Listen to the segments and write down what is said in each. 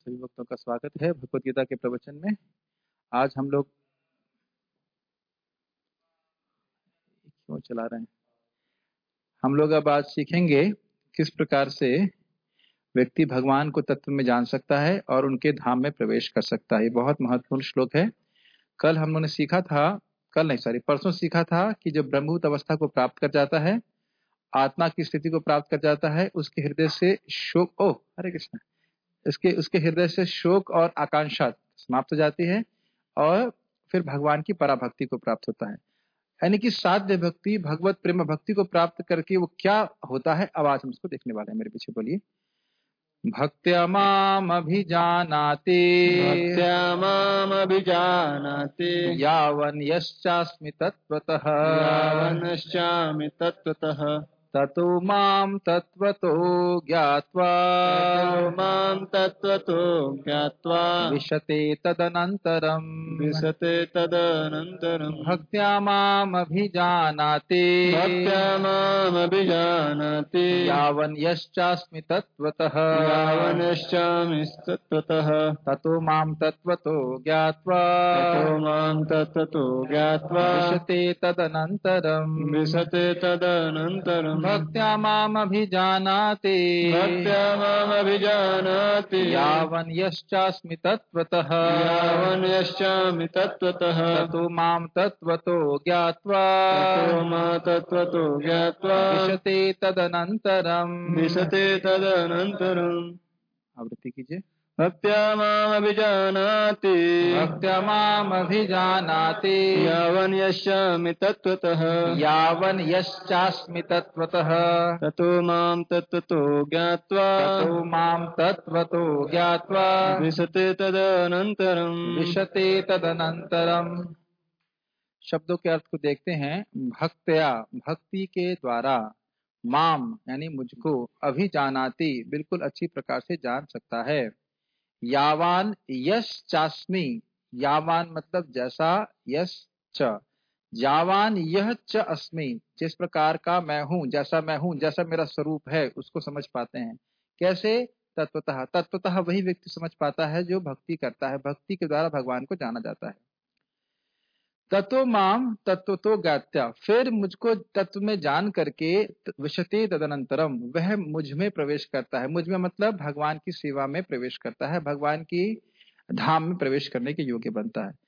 सभी भक्तों का स्वागत है भगवत गीता के प्रवचन में। आज हम लोग क्यों चला रहे हैं, हम लोग अब आज सीखेंगे किस प्रकार से व्यक्ति भगवान को तत्व में जान सकता है और उनके धाम में प्रवेश कर सकता है। ये बहुत महत्वपूर्ण श्लोक है। कल हम लोगों ने सीखा था, परसों सीखा था कि जब ब्रह्मभूत अवस्था को प्राप्त कर जाता है, आत्मा की स्थिति को प्राप्त कर जाता है, उसके हृदय से शोक हरे कृष्ण उसके हृदय से शोक और आकांक्षा समाप्त हो जाती है और फिर भगवान की पराभक्ति को प्राप्त होता है। यानी कि साध्य भक्ति, भगवत प्रेम भक्ति को प्राप्त करके वो क्या होता है, अब आज हम इसको देखने वाले हैं। मेरे पीछे बोलिए। भक्त्या मामभिजानाति, भक्त्या मामभिजानाति, यावन् यश्चास्मि तत्त्वतः, यावन्नश्चामि तत्त्वतः, ततो मां तत्त्वतो ज्ञात्वा, ततो मां तत्त्वतो ज्ञात्वा, विशते तदनन्तरम्, विशते तदनन्तरम्। भक्त्या मामभिजानाति, भक्त्या मामभिजानाति, यावन् यश्चास्मि तत्त्वतः, यावन्नश्चामि तत्त्वतः, ततो मां तत्त्वतो ज्ञात्वा, ततो मां तत्त्वतो ज्ञात्वा, विशते तदनन्तरम्, विशते तदनन्तरम्। भक्त्या मामभिजानाति, भक्त्या मामभिजानाति, यावन् यश्चास्मि तत्त्वतः, यावन् यश्चामि तत्त्वतः, ततो मां तत्त्वतो ज्ञात्वा, ततो मां तत्त्वतो ज्ञात्वा, विशते तदनन्तरम्। विशते तदनन्तरम्। आवृत्ति कीजिए। भक्त्या मामभिजानाति, भक्त्या मामभिजानाति, यावन् यश्चामि तत्त्वतः, यावन् यश्चास्मि तत्त्वतः, ततो मां तत्त्वतो ज्ञात्वा, ततो मां तत्त्वतो ज्ञात्वा, विशते तदनन्तरम्। विशते तदनन्तरम्। शब्दों के अर्थ को देखते हैं। भक्त्या, भक्ति के द्वारा, माम यानी मुझको, अभिजानाति बिल्कुल अच्छी प्रकार से जान सकता है, यावान यश चास्मी, यावान मतलब जैसा, यश च, यावान यह च अस्मि, जिस प्रकार का मैं हूं, जैसा मेरा स्वरूप है, उसको समझ पाते हैं। कैसे? तत्वतः, तत्वतः वही व्यक्ति समझ पाता है जो भक्ति करता है। भक्ति के द्वारा भगवान को जाना जाता है। तत्व माम तत्वतो ज्ञात्या, फिर मुझको तत्व में जान करके, विशते तदनंतरम, वह मुझ में प्रवेश करता है। मुझ में मतलब भगवान की सेवा में प्रवेश करता है, भगवान की धाम में प्रवेश करने के योग्य बनता है।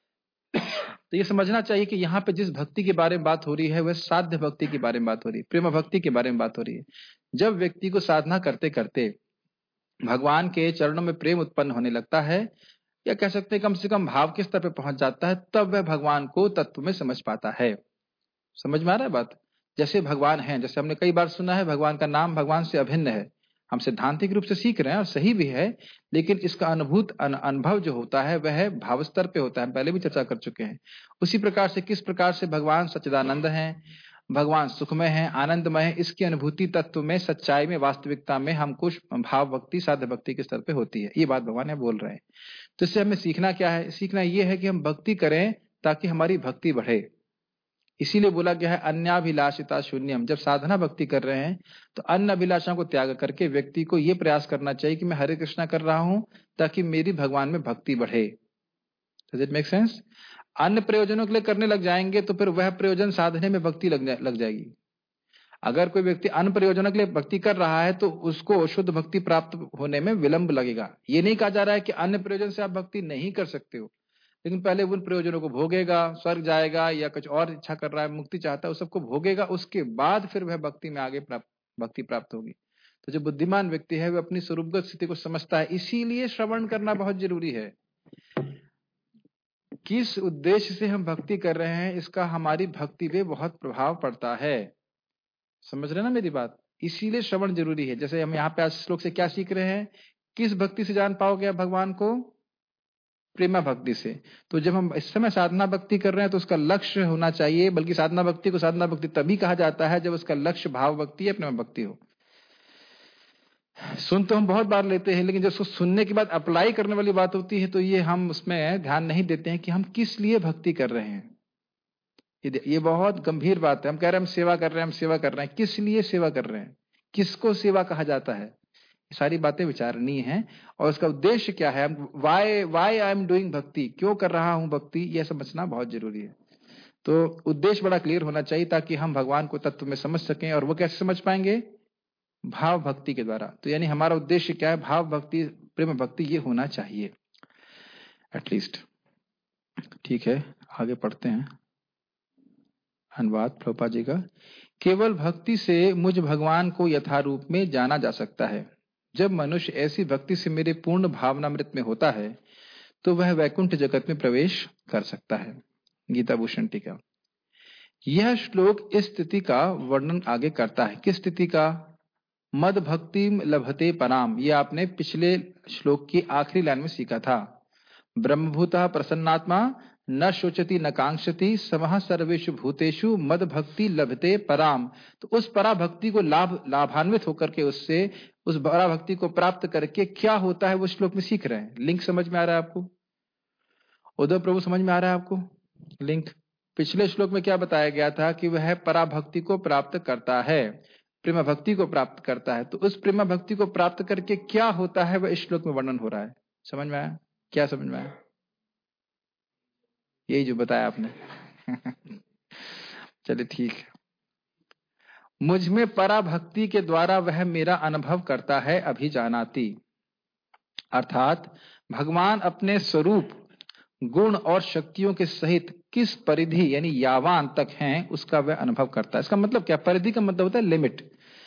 तो ये समझना चाहिए कि यहाँ पे जिस भक्ति के बारे में बात हो रही है वह साध्य भक्ति के बारे में बात हो रही है, प्रेम भक्ति के बारे में बात हो रही है। जब व्यक्ति को साधना करते करते भगवान के चरणों में प्रेम उत्पन्न होने लगता है, या कह सकते हैं कम से कम भाव के स्तर पे पहुंच जाता है, तब वह भगवान को तत्व में समझ पाता है। समझ में आ रहा है बात? जैसे भगवान है, जैसे हमने कई बार सुना है, भगवान का नाम भगवान से अभिन्न है। हम सिद्धांतिक रूप से सीख रहे हैं और सही भी है, लेकिन इसका अनुभव जो होता है वह भाव स्तर पे होता है। पहले भी चर्चा कर चुके हैं। उसी प्रकार से किस प्रकार से भगवान सच्चिदानंद हैं, भगवान सुखमय है, आनंदमय है, इसकी अनुभूति तत्व में, सच्चाई में, वास्तविकता में हमको भाव भक्ति, साध्य भक्ति के स्तर पे होती है। ये बात भगवान बोल रहे हैं। तो इससे हमें सीखना क्या है? सीखना यह है कि हम भक्ति करें ताकि हमारी भक्ति बढ़े। इसीलिए बोला गया है अन्याभिलाषिता शून्यम। जब साधना भक्ति कर रहे हैं तो अन्य अभिलाषाओं को त्याग करके व्यक्ति को यह प्रयास करना चाहिए कि मैं हरे कृष्णा कर रहा हूं ताकि मेरी भगवान में भक्ति बढ़े। Does it make sense? अन्य प्रयोजनों के लिए करने लग जाएंगे तो फिर वह प्रयोजन साधने में भक्ति लग जाएगी। अगर कोई व्यक्ति अन्य प्रयोजनों के लिए भक्ति कर रहा है तो उसको शुद्ध भक्ति प्राप्त होने में विलंब लगेगा। ये नहीं कहा जा रहा है कि अन्य प्रयोजन से आप भक्ति नहीं कर सकते हो, लेकिन पहले उन प्रयोजनों को भोगेगा, स्वर्ग जाएगा या कुछ और इच्छा कर रहा है, मुक्ति चाहता है, उस सबको भोगेगा, उसके बाद फिर वह भक्ति में आगे भक्ति प्राप्त होगी। तो जो बुद्धिमान व्यक्ति है वह अपनी स्वरूपगत स्थिति को समझता है। इसीलिए श्रवण करना बहुत जरूरी है। किस उद्देश्य से हम भक्ति कर रहे हैं, इसका हमारी भक्ति पे बहुत प्रभाव पड़ता है। समझ रहे ना मेरी बात? इसीलिए श्रवण जरूरी है। जैसे हम यहाँ पे आज श्लोक से क्या सीख रहे हैं? किस भक्ति से जान पाओगे आप भगवान को? प्रेमा भक्ति से। तो जब हम इस समय साधना भक्ति कर रहे हैं तो उसका लक्ष्य होना चाहिए, बल्कि साधना भक्ति को साधना भक्ति तभी कहा जाता है जब उसका लक्ष्य भाव भक्ति या प्रेम भक्ति हो। सुन तो हम बहुत बार लेते हैं, लेकिन जब उसको सुनने के बाद अप्लाई करने वाली बात होती है तो ये हम उसमें ध्यान नहीं देते हैं कि हम किस लिए भक्ति कर रहे हैं। ये बहुत गंभीर बात है। हम कह रहे हैं हम सेवा कर रहे हैं, किस लिए सेवा कर रहे हैं? किसको सेवा कहा जाता है? सारी बातें विचारणीय हैं और उसका उद्देश्य क्या है, why why I am doing bhakti, क्यों कर रहा हूं भक्ति, यह समझना बहुत जरूरी है। तो उद्देश्य बड़ा क्लियर होना चाहिए ताकि हम भगवान को तत्व में समझ सकें। और वो कैसे समझ पाएंगे? भाव भक्ति के द्वारा। तो यानी हमारा उद्देश्य क्या है? भाव भक्ति, प्रेम भक्ति, ये होना चाहिए एटलीस्ट। ठीक है, आगे पढ़ते हैं। अनुवाद प्रभुपाद जी का। केवल भक्ति से मुझ भगवान को यथारूप में जाना जा सकता है। जब मनुष्य ऐसी भक्ति से मेरे पूर्ण भावनामृत में होता है तो वह वैकुंठ जगत में प्रवेश कर सकता है। गीता भूषण टीका। यह श्लोक इस स्थिति का वर्णन आगे करता है। किस स्थिति का? मद भक्ति लभते पराम, ये आपने पिछले श्लोक की आखिरी लाइन में सीखा था। ब्रह्मभूतः प्रसन्नात्मा न शोचति न कांक्षति समः सर्वेषु भूतेषु मद भक्ति लभते पराम। तो उस पराभक्ति को लाभान्वित होकर के, उससे उस पराभक्ति को प्राप्त करके क्या होता है वो श्लोक में सीख रहे हैं। लिंक समझ में आ रहा है आपको? उद्धव प्रभु समझ में आ रहा है आपको लिंक? पिछले श्लोक में क्या बताया गया था कि वह पराभक्ति को प्राप्त करता है, प्रेम भक्ति को प्राप्त करता है। तो उस प्रेम भक्ति को प्राप्त करके क्या होता है वह इस श्लोक में वर्णन हो रहा है। समझ में आया? क्या समझ में आया? यही जो बताया आपने। चलिए ठीक है। मुझ में पराभक्ति के द्वारा वह मेरा अनुभव करता है अभिजानाति, अर्थात भगवान अपने स्वरूप, गुण और शक्तियों के सहित किस परिधि यानी यावान तक हैं उसका वह अनुभव करता है। इसका मतलब क्या? परिधि का मतलब होता है लिमिट।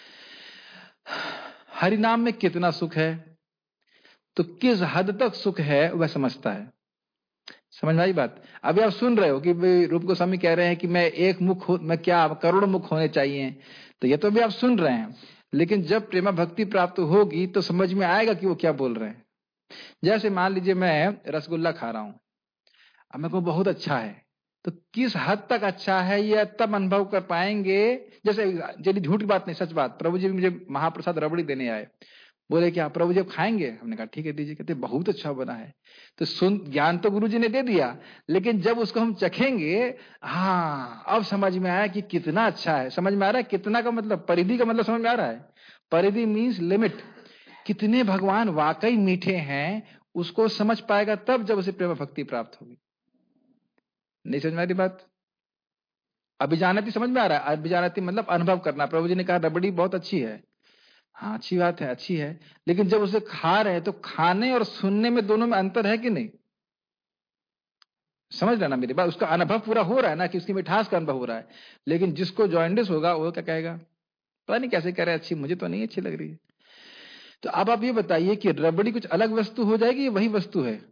हरिनाम में कितना सुख है, तो किस हद तक सुख है वह समझता है। समझ में आई बात? अभी आप सुन रहे हो कि रूप गोस्वामी कह रहे हैं कि मैं एक मुख मैं क्या करोड़ मुख होने चाहिए, तो ये तो अभी आप सुन रहे हैं। लेकिन जब प्रेमा भक्ति प्राप्त होगी तो समझ में आएगा कि वो क्या बोल रहे हैं। जैसे मान लीजिए मैं रसगुल्ला खा रहा हूं, अब मेरे को बहुत अच्छा है, तो किस हद तक अच्छा है यह तब अनुभव कर पाएंगे। जैसे यदि झूठ की बात नहीं, सच बात, प्रभु जी मुझे महाप्रसाद रबड़ी देने आए, बोले क्या प्रभु जी आप खाएंगे? हमने कहा ठीक है दीजिए। कहते बहुत अच्छा बना है। तो सुन, ज्ञान तो गुरु जी ने दे दिया, लेकिन जब उसको हम चखेंगे, हाँ अब समझ में आया कि कितना अच्छा है। समझ में आ रहा है? कितना का मतलब, परिधि का मतलब समझ में आ रहा है? परिधि मीन्स लिमिट। कितने भगवान वाकई मीठे हैं उसको समझ पाएगा तब जब उसे प्रेम भक्ति प्राप्त होगी। नहीं समझ में आ रही बात? अभिजानती समझ में आ रहा है? अभिजानती मतलब अनुभव करना। प्रभु जी ने कहा रबड़ी बहुत अच्छी है, हाँ अच्छी बात है, अच्छी है, लेकिन जब उसे खा रहे हैं तो खाने और सुनने में दोनों में अंतर है कि नहीं? समझ लेना मेरी बात। उसका अनुभव पूरा हो रहा है ना, कि उसकी मिठास का अनुभव हो रहा है। लेकिन जिसको जॉइंडिस होगा वो क्या कहेगा? पता नहीं कैसे कह रहे अच्छी, मुझे तो नहीं अच्छी लग रही है। तो अब आप ये बताइए कि रबड़ी कुछ अलग वस्तु हो जाएगी, वही वस्तु है,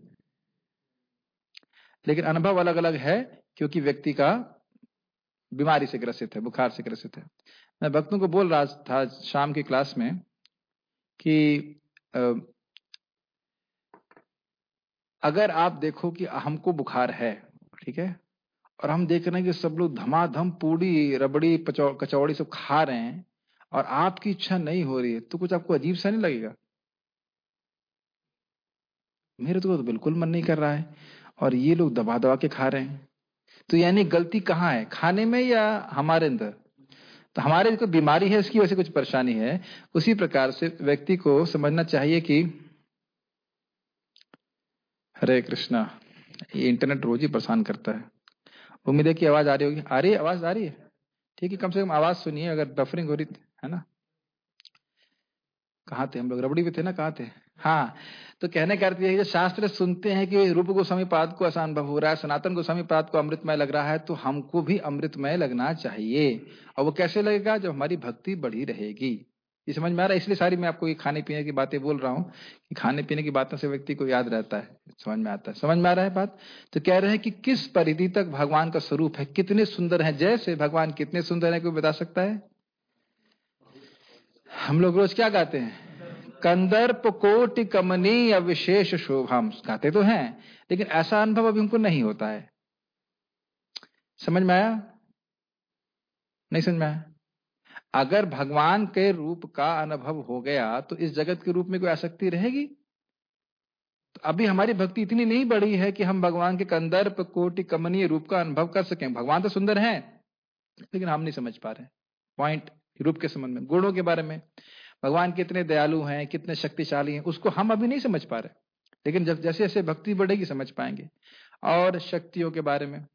लेकिन अनुभव अलग अलग है क्योंकि व्यक्ति का बीमारी से ग्रसित है, बुखार से ग्रसित है। मैं भक्तों को बोल रहा था शाम की क्लास में कि अगर आप देखो कि हमको बुखार है, ठीक है, और हम देख रहे हैं कि सब लोग धमाधम पूड़ी रबड़ी कचौड़ी सब खा रहे हैं और आपकी इच्छा नहीं हो रही है, तो कुछ आपको अजीब सा नहीं लगेगा? मेरे तो बिल्कुल मन नहीं कर रहा है और ये लोग दबा दबा के खा रहे हैं। तो यानी गलती कहाँ है, खाने में या हमारे अंदर? तो हमारे कोई बीमारी है, इसकी वजह से कुछ परेशानी है। उसी प्रकार से व्यक्ति को समझना चाहिए कि हरे कृष्णा, ये इंटरनेट रोज ही परेशान करता है। उम्मीद है कि आवाज आ रही होगी। आ रही है? आवाज आ रही है? ठीक है, कम से कम आवाज सुनिए। अगर बफरिंग हो रही है ना। कहाँ थे हम लोग? रबड़ी पे थे ना, कहाँ थे? हाँ, तो कहने का अर्थ यह है कि शास्त्र सुनते हैं कि रूप गोस्वामी पाद को ऐसा अनुभव हो रहा है, सनातन गोस्वामी पाद को अमृतमय लग रहा है, तो हमको भी अमृतमय लगना चाहिए। और वो कैसे लगेगा? जब हमारी भक्ति बढ़ी रहेगी। ये समझ में आ रहा है? इसलिए सारी मैं आपको ये खाने पीने की बातें बोल रहा हूँ कि खाने पीने की बातों से व्यक्ति को याद रहता है, समझ में आता है। समझ में आ रहा है बात? तो कह रहे हैं कि किस परिधि तक भगवान का स्वरूप है, कितने सुंदर है। जैसे भगवान कितने सुंदर है, कोई बता सकता है? हम लोग रोज क्या गाते हैं? कंदर्प कोटि कमनीय विशेष शोभम, गाते तो हैं, लेकिन ऐसा अनुभव अभी हमको नहीं होता है। समझ में आया? नहीं समझ में आया? अगर भगवान के रूप का अनुभव हो गया तो इस जगत के रूप में कोई आसक्ति रहेगी? तो अभी हमारी भक्ति इतनी नहीं बढ़ी है कि हम भगवान के कंदर्प कोटि कमनीय रूप का अनुभव कर सकें। भगवान तो सुंदर हैं, लेकिन हम नहीं समझ पा रहे। पॉइंट रूप के संबंध में, गुणों के बारे में। भगवान कितने दयालु हैं, कितने शक्तिशाली हैं, उसको हम अभी नहीं समझ पा रहे, लेकिन जब जैसे जैसे भक्ति बढ़ेगी समझ पाएंगे। और शक्तियों के बारे में,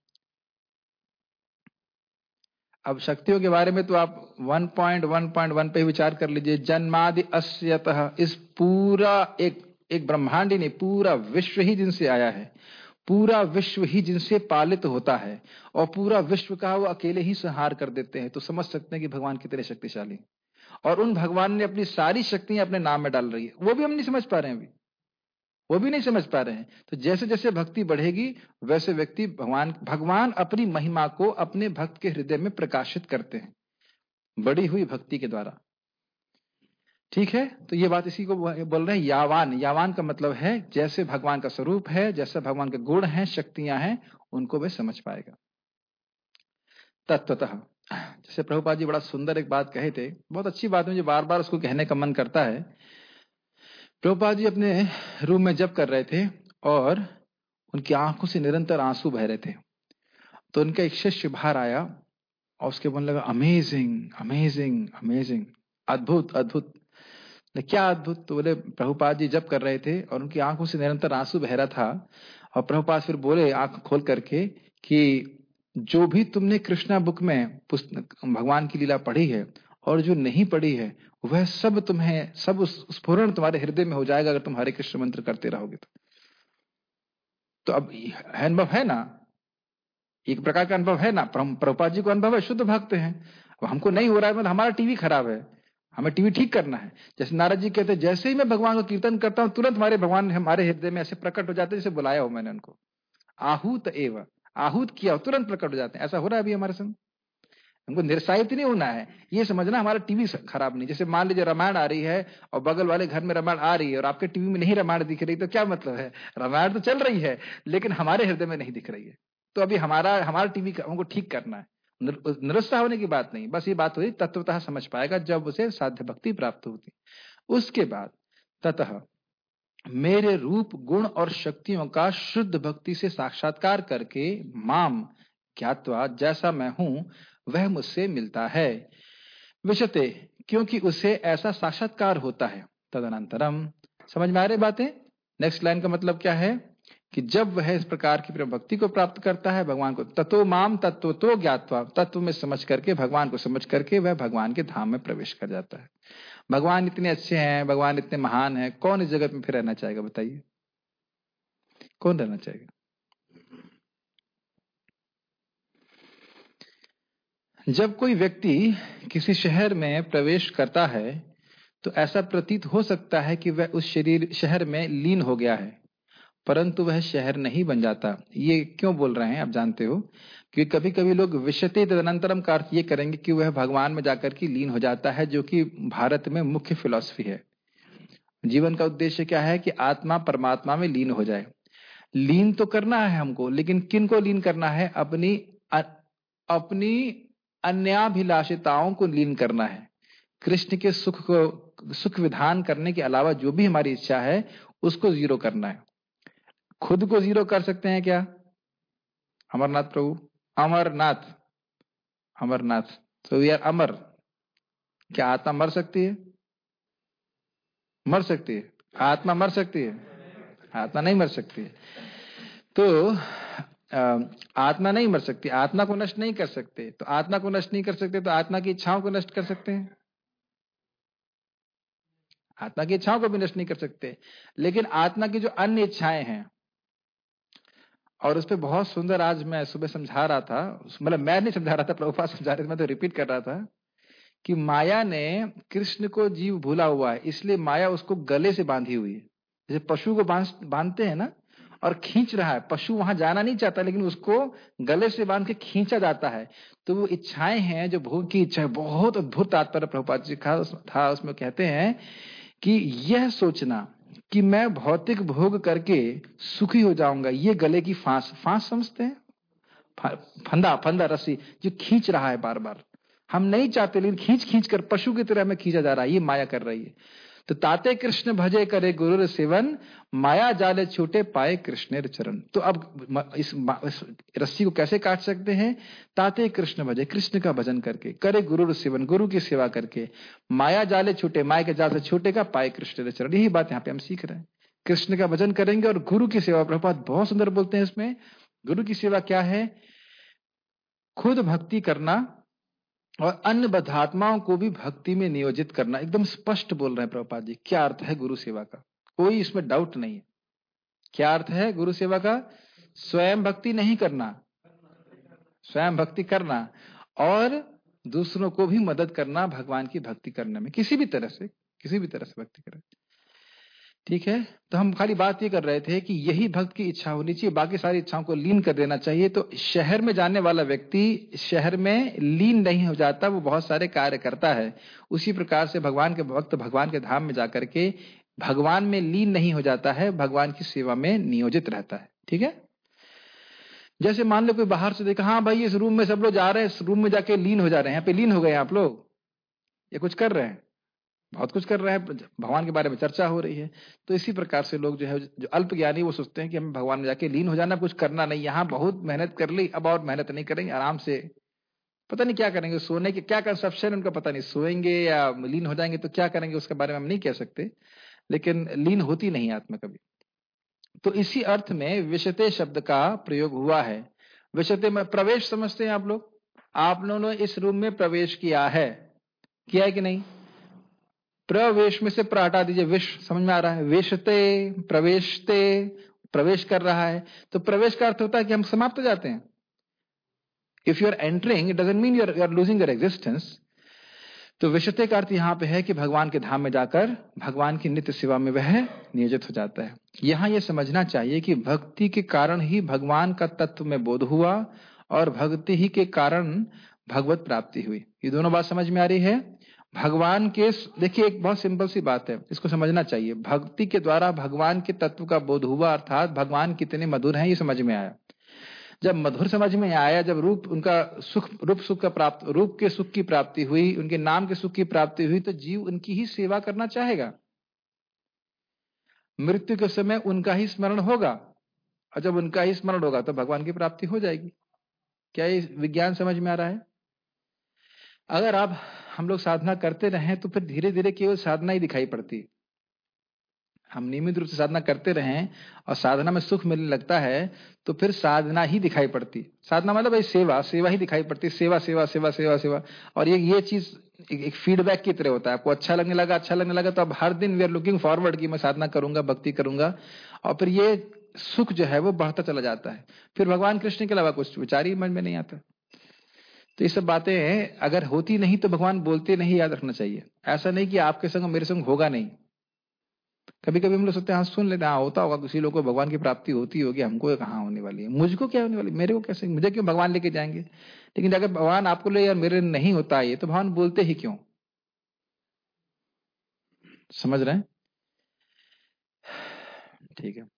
अब शक्तियों के बारे में तो आप 1.1 पे विचार कर लीजिए। जन्मादि अस्यतः, इस पूरा एक एक ब्रह्मांड ही नहीं, पूरा विश्व ही जिनसे आया है, पूरा विश्व ही जिनसे पालित होता है, और पूरा विश्व का वो अकेले ही संहार कर देते हैं। तो समझ सकते हैं कि भगवान कितने शक्तिशाली हैं। और उन भगवान ने अपनी सारी शक्तियां अपने नाम में डाल रही है, वो भी हम नहीं समझ पा रहे हैं अभी, वो भी नहीं समझ पा रहे हैं। तो जैसे जैसे भक्ति बढ़ेगी वैसे व्यक्ति भगवान अपनी महिमा को अपने भक्त के हृदय में प्रकाशित करते हैं, बढ़ी हुई भक्ति के द्वारा। ठीक है, तो ये बात इसी को बोल रहे हैं यावान। यावान का मतलब है जैसे भगवान का स्वरूप है, जैसे भगवान के गुण हैं, शक्तियां हैं, उनको वह समझ पाएगा तत्वतः। जैसे प्रभुपाद जी बड़ा सुंदर एक बात कहे थे, बहुत अच्छी बात, मुझे बार बार उसको कहने का मन करता है। प्रभुपाद जी अपने रूम में जप कर रहे थे और उनकी आंखों से निरंतर आंसू बह रहे थे। तो उनका एक शिष्य बाहर आया और उसके बोलने लगा, अमेजिंग अमेजिंग अमेजिंग, अद्भुत अद्भुत। क्या अद्भुत? तो बोले प्रभुपाद जी जप कर रहे थे और उनकी आंखों से निरंतर आंसू बह रहा था। और प्रभुपाद फिर बोले आंख खोल करके कि जो भी तुमने कृष्णा बुक में भगवान की लीला पढ़ी है और जो नहीं पढ़ी है, वह सब तुम्हें, सब स्फुरण तुम्हारे हृदय में हो जाएगा अगर तुम हरे कृष्ण मंत्र करते रहोगे तो अब अनुभव है ना, एक प्रकार का अनुभव है ना। प्रभुपाद जी को अनुभव है, शुद्ध भक्त हैं। अब हमको नहीं हो रहा है, मतलब हमारा टीवी खराब है, हमें टीवी ठीक करना है। जैसे नारद जी कहते हैं, जैसे ही मैं भगवान को कीर्तन करता हूँ तुरंत हमारे भगवान हमारे हृदय में ऐसे प्रकट हो जाते हैं जैसे बुलाया हो मैंने उनको। आहूत एवं, आहूत किया हो तुरंत प्रकट हो जाते हैं। ऐसा हो रहा है अभी हमारे संग। हमको निरुत्साहित नहीं होना है, ये समझना हमारा टीवी खराब नहीं। जैसे मान लीजिए रामायण आ रही है और बगल वाले घर में रामायण आ रही है और आपके टीवी में नहीं रामायण दिख रही, तो क्या मतलब है? रामायण तो चल रही है लेकिन हमारे हृदय में नहीं दिख रही है। तो अभी हमारा टीवी हमको ठीक करना है। निरुत्साह होने की बात नहीं, बस ये बात हुई तत्वतः समझ पाएगा जब उसे साध्य भक्ति प्राप्त होती। उसके बाद ततः मेरे रूप गुण और शक्तियों का शुद्ध भक्ति से साक्षात्कार करके माम ज्ञात्वा, जैसा मैं हूं वह मुझसे मिलता है। विशते, क्योंकि उसे ऐसा साक्षात्कार होता है। तदनंतरम, समझ में आ रही बातें? नेक्स्ट लाइन का मतलब क्या है कि जब वह इस प्रकार की भक्ति को प्राप्त करता है, भगवान को ततो माम तत्व तो ज्ञात्वा, तत्व में समझ करके, भगवान को समझ करके वह भगवान के धाम में प्रवेश कर जाता है। भगवान इतने अच्छे हैं, भगवान इतने महान हैं, कौन इस जगत में फिर रहना चाहेगा? बताइए, कौन रहना चाहेगा? जब कोई व्यक्ति किसी शहर में प्रवेश करता है तो ऐसा प्रतीत हो सकता है कि वह उस शहर में लीन हो गया है, परंतु वह शहर नहीं बन जाता। ये क्यों बोल रहे हैं आप जानते हो? क्योंकि कभी कभी लोग विशते तदनंतरम का अर्थ ये करेंगे कि वह भगवान में जाकर के लीन हो जाता है, जो कि भारत में मुख्य फिलॉसफी है। जीवन का उद्देश्य क्या है कि आत्मा परमात्मा में लीन हो जाए। लीन तो करना है हमको, लेकिन किन को लीन करना है? अपनी अन्याभिलाषिताओं को लीन करना है। कृष्ण के सुख विधान करने के अलावा जो भी हमारी इच्छा है उसको जीरो करना है। खुद को जीरो कर सकते हैं क्या? अमरनाथ प्रभु, अमरनाथ, अमरनाथ, तो वी आर अमर। क्या आत्मा मर सकती है? मर सकती है? आत्मा मर सकती है? आत्मा नहीं मर सकती है। तो आत्मा नहीं मर सकती, आत्मा को नष्ट नहीं कर सकते। तो आत्मा को नष्ट नहीं कर सकते तो आत्मा की इच्छाओं को नष्ट कर सकते हैं? आत्मा की इच्छाओं को भी नष्ट नहीं कर सकते। लेकिन आत्मा की जो अन्य इच्छाएं हैं, और उस पर बहुत सुंदर आज मैं सुबह समझा रहा था, मतलब मैं नहीं समझा रहा था, प्रभुपाद समझा रहे थे, मैं तो रिपीट कर रहा था कि माया ने कृष्ण को जीव भूला हुआ है, इसलिए माया उसको गले से बांधी हुई है। जैसे पशु को बांधते हैं ना, और खींच रहा है। पशु वहां जाना नहीं चाहता लेकिन उसको गले से बांध के खींचा जाता है। तो वो इच्छाएं हैं जो भोग की इच्छा है। बहुत अद्भुत तात्पर्य प्रभुपाद जी का था, उसमें कहते हैं कि यह सोचना कि मैं भौतिक भोग करके सुखी हो जाऊंगा, ये गले की फांस, फांस समझते हैं? फंदा, फंदा, रस्सी जो खींच रहा है बार बार। हम नहीं चाहते लेकिन खींच खींच कर पशु की तरह हमें खींचा जा रहा है, ये माया कर रही है। तो ताते कृष्ण भजे करे गुरुर सेवन, माया जाले छूटे पाए कृष्णेर चरण। तो अब इस रस्सी को कैसे काट सकते हैं? ताते कृष्ण भजे, कृष्ण का भजन करके, करे गुरुर सेवन, गुरु की सेवा करके, माया जाले छूटे, माया के जाल से छूटेगा, पाए कृष्णेर चरण। यही बात यहाँ पे हम सीख रहे हैं। कृष्ण का भजन करेंगे और गुरु की सेवा। प्रभुपाद बहुत सुंदर बोलते हैं इसमें। गुरु की सेवा क्या है? खुद भक्ति करना और अन्य बद्धात्माओं को भी भक्ति में नियोजित करना। एकदम स्पष्ट बोल रहे हैं प्रभुपाद जी क्या अर्थ है गुरु सेवा का, कोई इसमें डाउट नहीं है। क्या अर्थ है गुरु सेवा का? स्वयं भक्ति नहीं करना, स्वयं भक्ति करना और दूसरों को भी मदद करना भगवान की भक्ति करने में, किसी भी तरह से, किसी भी तरह से भक्ति करें। ठीक है, तो हम खाली बात ये कर रहे थे कि यही भक्त की इच्छा होनी चाहिए, बाकी सारी इच्छाओं को लीन कर देना चाहिए। तो शहर में जाने वाला व्यक्ति शहर में लीन नहीं हो जाता, वो बहुत सारे कार्य करता है। उसी प्रकार से भगवान के भक्त भगवान के धाम में जाकर के भगवान में लीन नहीं हो जाता है, भगवान की सेवा में नियोजित रहता है। ठीक है, जैसे मान लो कोई बाहर से देखा, हाँ भाई इस रूम में सब लोग जा रहे हैं, इस रूम में जाके लीन हो जा रहे हैं, यहाँ पे लीन हो गए आप लोग, ये कुछ कर रहे हैं, बहुत कुछ कर रहे हैं, भगवान के बारे में चर्चा हो रही है। तो इसी प्रकार से लोग जो है, जो अल्प ज्ञानी, वो सोचते हैं कि हमें भगवान में जाके लीन हो जाना, कुछ करना नहीं, यहाँ बहुत मेहनत कर ली, अब और मेहनत नहीं करेंगे, आराम से पता नहीं क्या करेंगे, सोने के क्या कंसेप्शन उनका पता नहीं, सोएंगे या लीन हो जाएंगे तो क्या करेंगे उसके बारे में हम नहीं कह सकते, लेकिन लीन होती नहीं आत्मा कभी। तो इसी अर्थ में विशते शब्द का प्रयोग हुआ है। विशते में प्रवेश समझते हैं आप लोग? आप लोगों ने इस रूम में प्रवेश किया है कि नहीं? प्रवेश में से प्र हटा दीजिए, विश समझ में आ रहा है? विशते, प्रवेशते, प्रवेश कर रहा है। तो प्रवेश का अर्थ होता है कि हम समाप्त हो जाते हैं। If you are entering, it doesn't mean you are losing your existence. तो विशते का अर्थ यहाँ पे है कि भगवान के धाम में जाकर भगवान की नित्य सेवा में वह नियोजित हो जाता है। यहाँ यह समझना चाहिए कि भक्ति के कारण ही भगवान का तत्व में बोध हुआ और भक्ति ही के कारण भगवत प्राप्ति हुई। ये दोनों बात समझ में आ रही है? भगवान के, देखिए एक बहुत सिंपल सी बात है, इसको समझना चाहिए। भक्ति के द्वारा भगवान के तत्व का बोध हुआ, अर्थात भगवान कितने मधुर हैं ये समझ में आया। जब मधुर समझ में आया, जब रूप उनका सुख, रूप सुख का प्राप्त, रूप के सुख की प्राप्ति हुई, उनके नाम के सुख की प्राप्ति हुई, तो जीव उनकी ही सेवा करना चाहेगा। मृत्यु के समय उनका ही स्मरण होगा, और जब उनका ही स्मरण होगा तो भगवान की प्राप्ति हो जाएगी। क्या ये विज्ञान समझ में आ रहा है? अगर आप हम लोग साधना करते रहें तो फिर धीरे धीरे केवल साधना ही दिखाई पड़ती। हम नियमित रूप से साधना करते रहें और साधना में सुख मिलने लगता है तो फिर साधना ही दिखाई पड़ती। साधना मतलब भाई सेवा, सेवा ही दिखाई पड़ती, सेवा सेवा सेवा सेवा सेवा। और ये चीज एक फीडबैक की तरह होता है। आपको अच्छा लगने लगा, अच्छा लगने लगा, तो अब हर दिन वी आर लुकिंग फॉरवर्ड कि मैं साधना करूंगा, भक्ति करूंगा, और फिर ये सुख जो है वो बढ़ता चला जाता है। फिर भगवान कृष्ण के अलावा कुछ विचार ही मन में नहीं आता। तो ये सब बातें अगर होती नहीं तो भगवान बोलते नहीं, याद रखना चाहिए। ऐसा नहीं कि आपके संग मेरे संग होगा नहीं। कभी कभी हम लोग सोचते हैं, हाँ सुन लेते हैं, हाँ होता होगा, किसी लोग को भगवान की प्राप्ति होती होगी, हमको कहाँ होने वाली है, मुझको क्या होने वाली, मेरे को कैसे, मुझे क्यों भगवान लेके जाएंगे। लेकिन अगर भगवान आपको ले और मेरे नहीं होता ये, तो भगवान बोलते ही क्यों? समझ रहे हैं? ठीक है,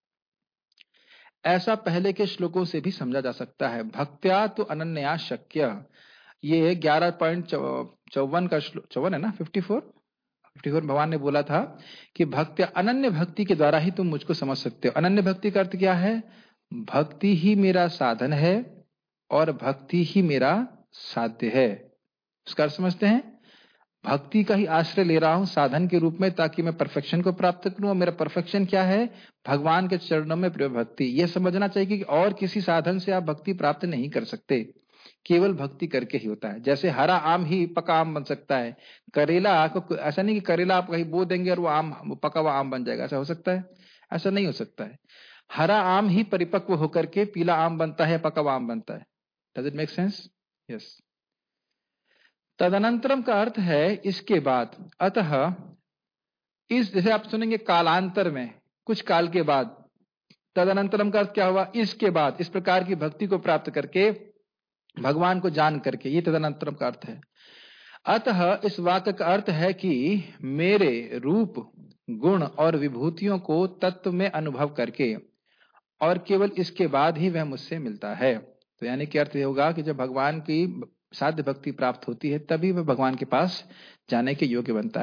ऐसा पहले के श्लोकों से भी समझा जा सकता है। भक्त्या तो अनन्या शक्य, ये 11.54 का 54 है ना, 54 भगवान ने बोला था कि भक्ति, अनन्य भक्ति के द्वारा ही तुम मुझको समझ सकते हो। अनन्य भक्ति का अर्थ क्या है? भक्ति ही मेरा साधन है और भक्ति ही मेरा साध्य है। उसका अर्थ समझते हैं? भक्ति का ही आश्रय ले रहा हूं साधन के रूप में, ताकि मैं परफेक्शन को प्राप्त करूं। और मेरा परफेक्शन क्या है? भगवान के चरणों में प्रिय भक्ति। यह समझना चाहिए कि और किसी साधन से आप भक्ति प्राप्त नहीं कर सकते, केवल भक्ति करके ही होता है। जैसे हरा आम ही पका आम बन सकता है, करेला को ऐसा नहीं कि करेला आप कहीं बो देंगे और वो आम, वो पका हुआ आम बन जाएगा, ऐसा हो सकता है? ऐसा नहीं हो सकता है। हरा आम ही परिपक्व होकर के पीला आम बनता है, पका हुआ आम बनता है। Does it make sense? Yes. तदनंतरम का अर्थ है इसके बाद। अतः इस, जैसे आप सुनेंगे कालांतर में, कुछ काल के बाद। तदनंतरम का अर्थ क्या हुआ? इसके बाद, इस प्रकार की भक्ति को प्राप्त करके, भगवान को जान करके, ये तदनंतरम का अर्थ है। अतः इस वाक्य का अर्थ है कि मेरे रूप, गुण और विभूतियों को तत्व में अनुभव करके, और केवल इसके बाद ही वह मुझसे मिलता है। तो यानी कि अर्थ ये होगा कि जब भगवान की साध्य भक्ति प्राप्त होती है तभी वह भगवान के पास जाने के योग्य बनता है।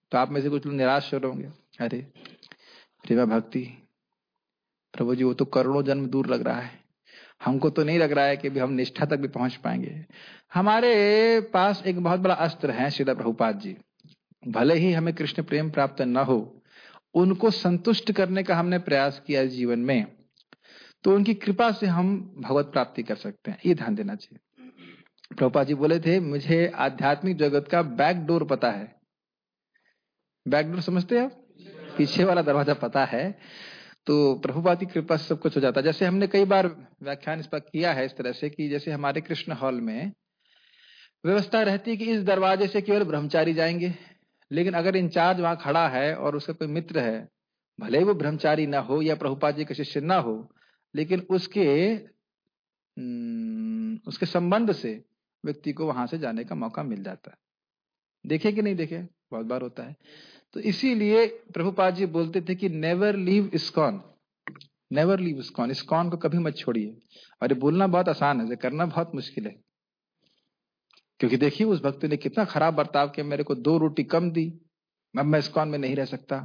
तो आप में से कुछ लोग निराश हो होंगे, अरे प्रेमा भक्ति प्रभु जी वो तो करोड़ों जन्म दूर लग रहा है, हमको तो नहीं लग रहा है कि भी हम निष्ठा तक भी पहुंच पाएंगे। हमारे पास एक बहुत बड़ा अस्त्र है श्रील प्रभुपाद जी। भले ही हमें कृष्ण प्रेम प्राप्त न हो, उनको संतुष्ट करने का हमने प्रयास किया इस जीवन में, तो उनकी कृपा से हम भगवत प्राप्ति कर सकते हैं। ये ध्यान देना चाहिए। प्रभुपाद जी बोले थे, मुझे आध्यात्मिक जगत का बैक डोर पता है। बैक डोर समझते हैं आप? पीछे वाला दरवाजा पता है। तो प्रभुपाद की कृपा से सब कुछ हो जाता है। जैसे हमने कई बार व्याख्यान इस पर किया है इस तरह से कि जैसे हमारे कृष्ण हॉल में व्यवस्था रहती है कि इस दरवाजे से केवल ब्रह्मचारी जाएंगे, लेकिन अगर इंचार्ज वहां खड़ा है और उसका कोई मित्र है, भले वो ब्रह्मचारी ना हो या प्रभुपाद जी का शिष्य ना हो, लेकिन उसके संबंध से व्यक्ति को वहां से जाने का मौका मिल जाता है। देखे कि नहीं देखे? बहुत बार होता है। तो इसीलिए प्रभुपाद जी बोलते थे कि never leave ISKCON, never leave ISKCON, ISKCON को कभी मत छोड़िए। और ये बोलना बहुत आसान है, ये करना बहुत मुश्किल है। क्योंकि देखिए उस भक्त ने कितना खराब बर्ताव किया, मेरे को 2 रोटी कम दी, अब मैं इस्कॉन में नहीं रह सकता।